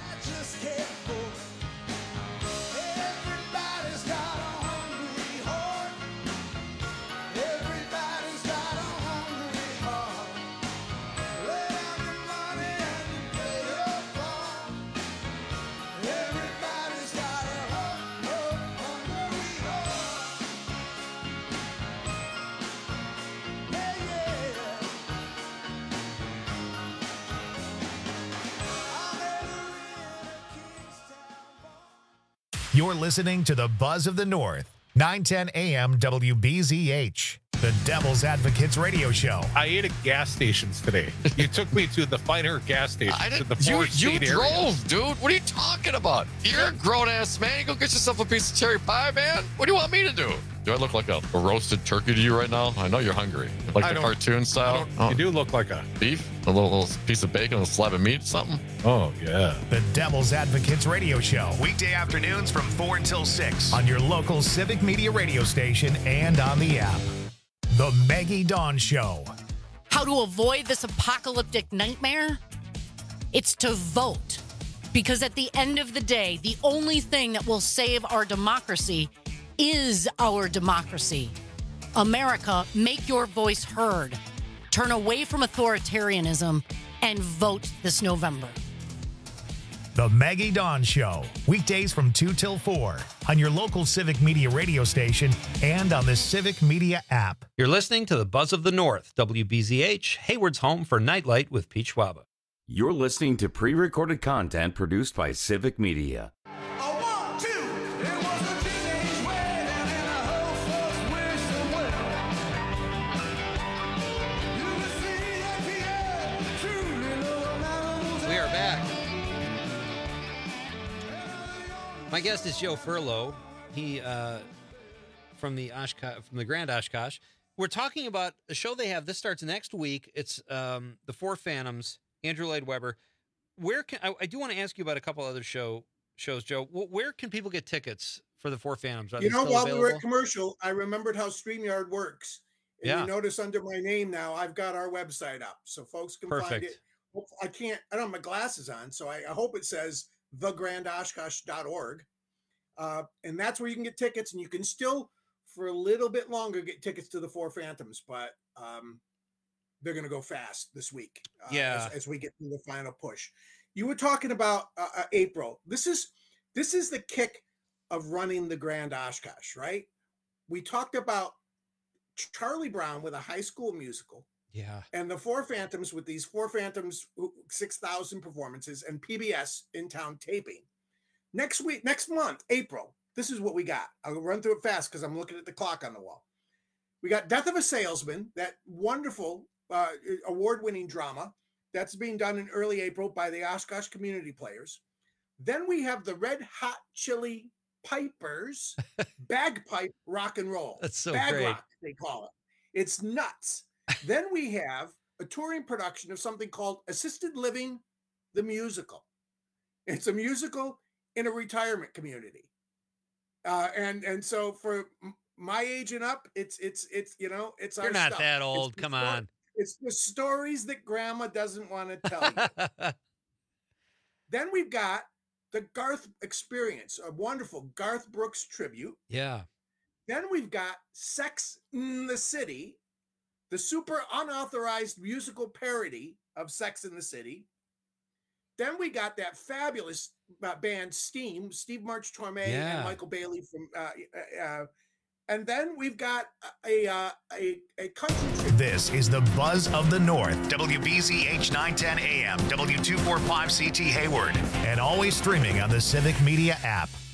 You're listening to the Buzz of the North, nine ten A M W B Z H, the Devil's Advocates radio show. I ate at gas stations today. You took me to the finer gas station. I to the didn't, you Forest you State drove, area. dude. What are you talking about? You're a grown-ass man. You go get yourself a piece of cherry pie, man. What do you want me to do? Do I look like a, a roasted turkey to you right now? I know you're hungry. Like I the don't- cartoon style? I don't- You do look like a beef? A little, little piece of bacon, a slab of meat, something? Oh, yeah. The Devil's Advocates radio show, weekday afternoons from four until six on your local Civic Media radio station and on the app. The Maggie Dawn Show. How to avoid this apocalyptic nightmare? It's to vote. Because at the end of the day, the only thing that will save our democracy is our democracy. America, make your voice heard. Turn away from authoritarianism and vote this November. The Maggie Dawn Show, weekdays from two till four on your local Civic Media radio station and on the Civic Media app. You're listening to the Buzz of the North, W B Z H, Hayward's home for Nightlight with Pete Schwaba. You're listening to pre-recorded content produced by Civic Media. We are back. My guest is Joe Furlow. He uh, from the Oshkosh, from the Grand Oshkosh. We're talking about a show they have. This starts next week. It's um, the Four Phantoms. Andrew Lloyd Webber. Where can I, I do want to ask you about a couple other show shows, Joe. Where can people get tickets for the Four Phantoms? Are You they know, still while available? we were at commercial, I remembered how StreamYard works. And Yeah. you notice under my name now, I've got our website up. So folks can find Perfect. it. Hope- I can't, I don't have my glasses on, so I, I hope it says the grand oshkosh dot org. Uh, and that's where you can get tickets. And you can still, for a little bit longer, get tickets to the Four Phantoms. But um, they're going to go fast this week uh, Yeah. as, as we get through the final push. You were talking about uh, uh, April. This is this is the kick of running the Grand Oshkosh, right? We talked about Charlie Brown with a high school musical, Yeah. and the Four Phantoms with these Four Phantoms six thousand performances and P B S in town taping. Next week, next month, April. This is what we got. I'll run through it fast because I'm looking at the clock on the wall. We got Death of a Salesman, that wonderful uh, award-winning drama that's being done in early April by the Oshkosh Community Players. Then we have the Red Hot Chili Pipers bagpipe rock and roll. That's so Bag great. rock, they call it. It's nuts. Then we have a touring production of something called Assisted Living, the Musical. It's a musical in a retirement community. Uh, and, and so for m- my age and up, it's it's it's you know it's our You're not stuff. that old. It's the Come story- on. It's the stories that Grandma doesn't want to tell you. Then we've got the Garth Experience, a wonderful Garth Brooks tribute. Yeah. Then we've got Sex in the City, the super unauthorized musical parody of Sex in the City. Then we got that fabulous uh, band Steam, Steve March Torme Yeah. and Michael Bailey from, uh, uh, and then we've got a a, uh, a, a country tribute. This is the Buzz of the North. W B Z H nine ten A M, W two forty-five C T Hayward, and always streaming on the Civic Media app.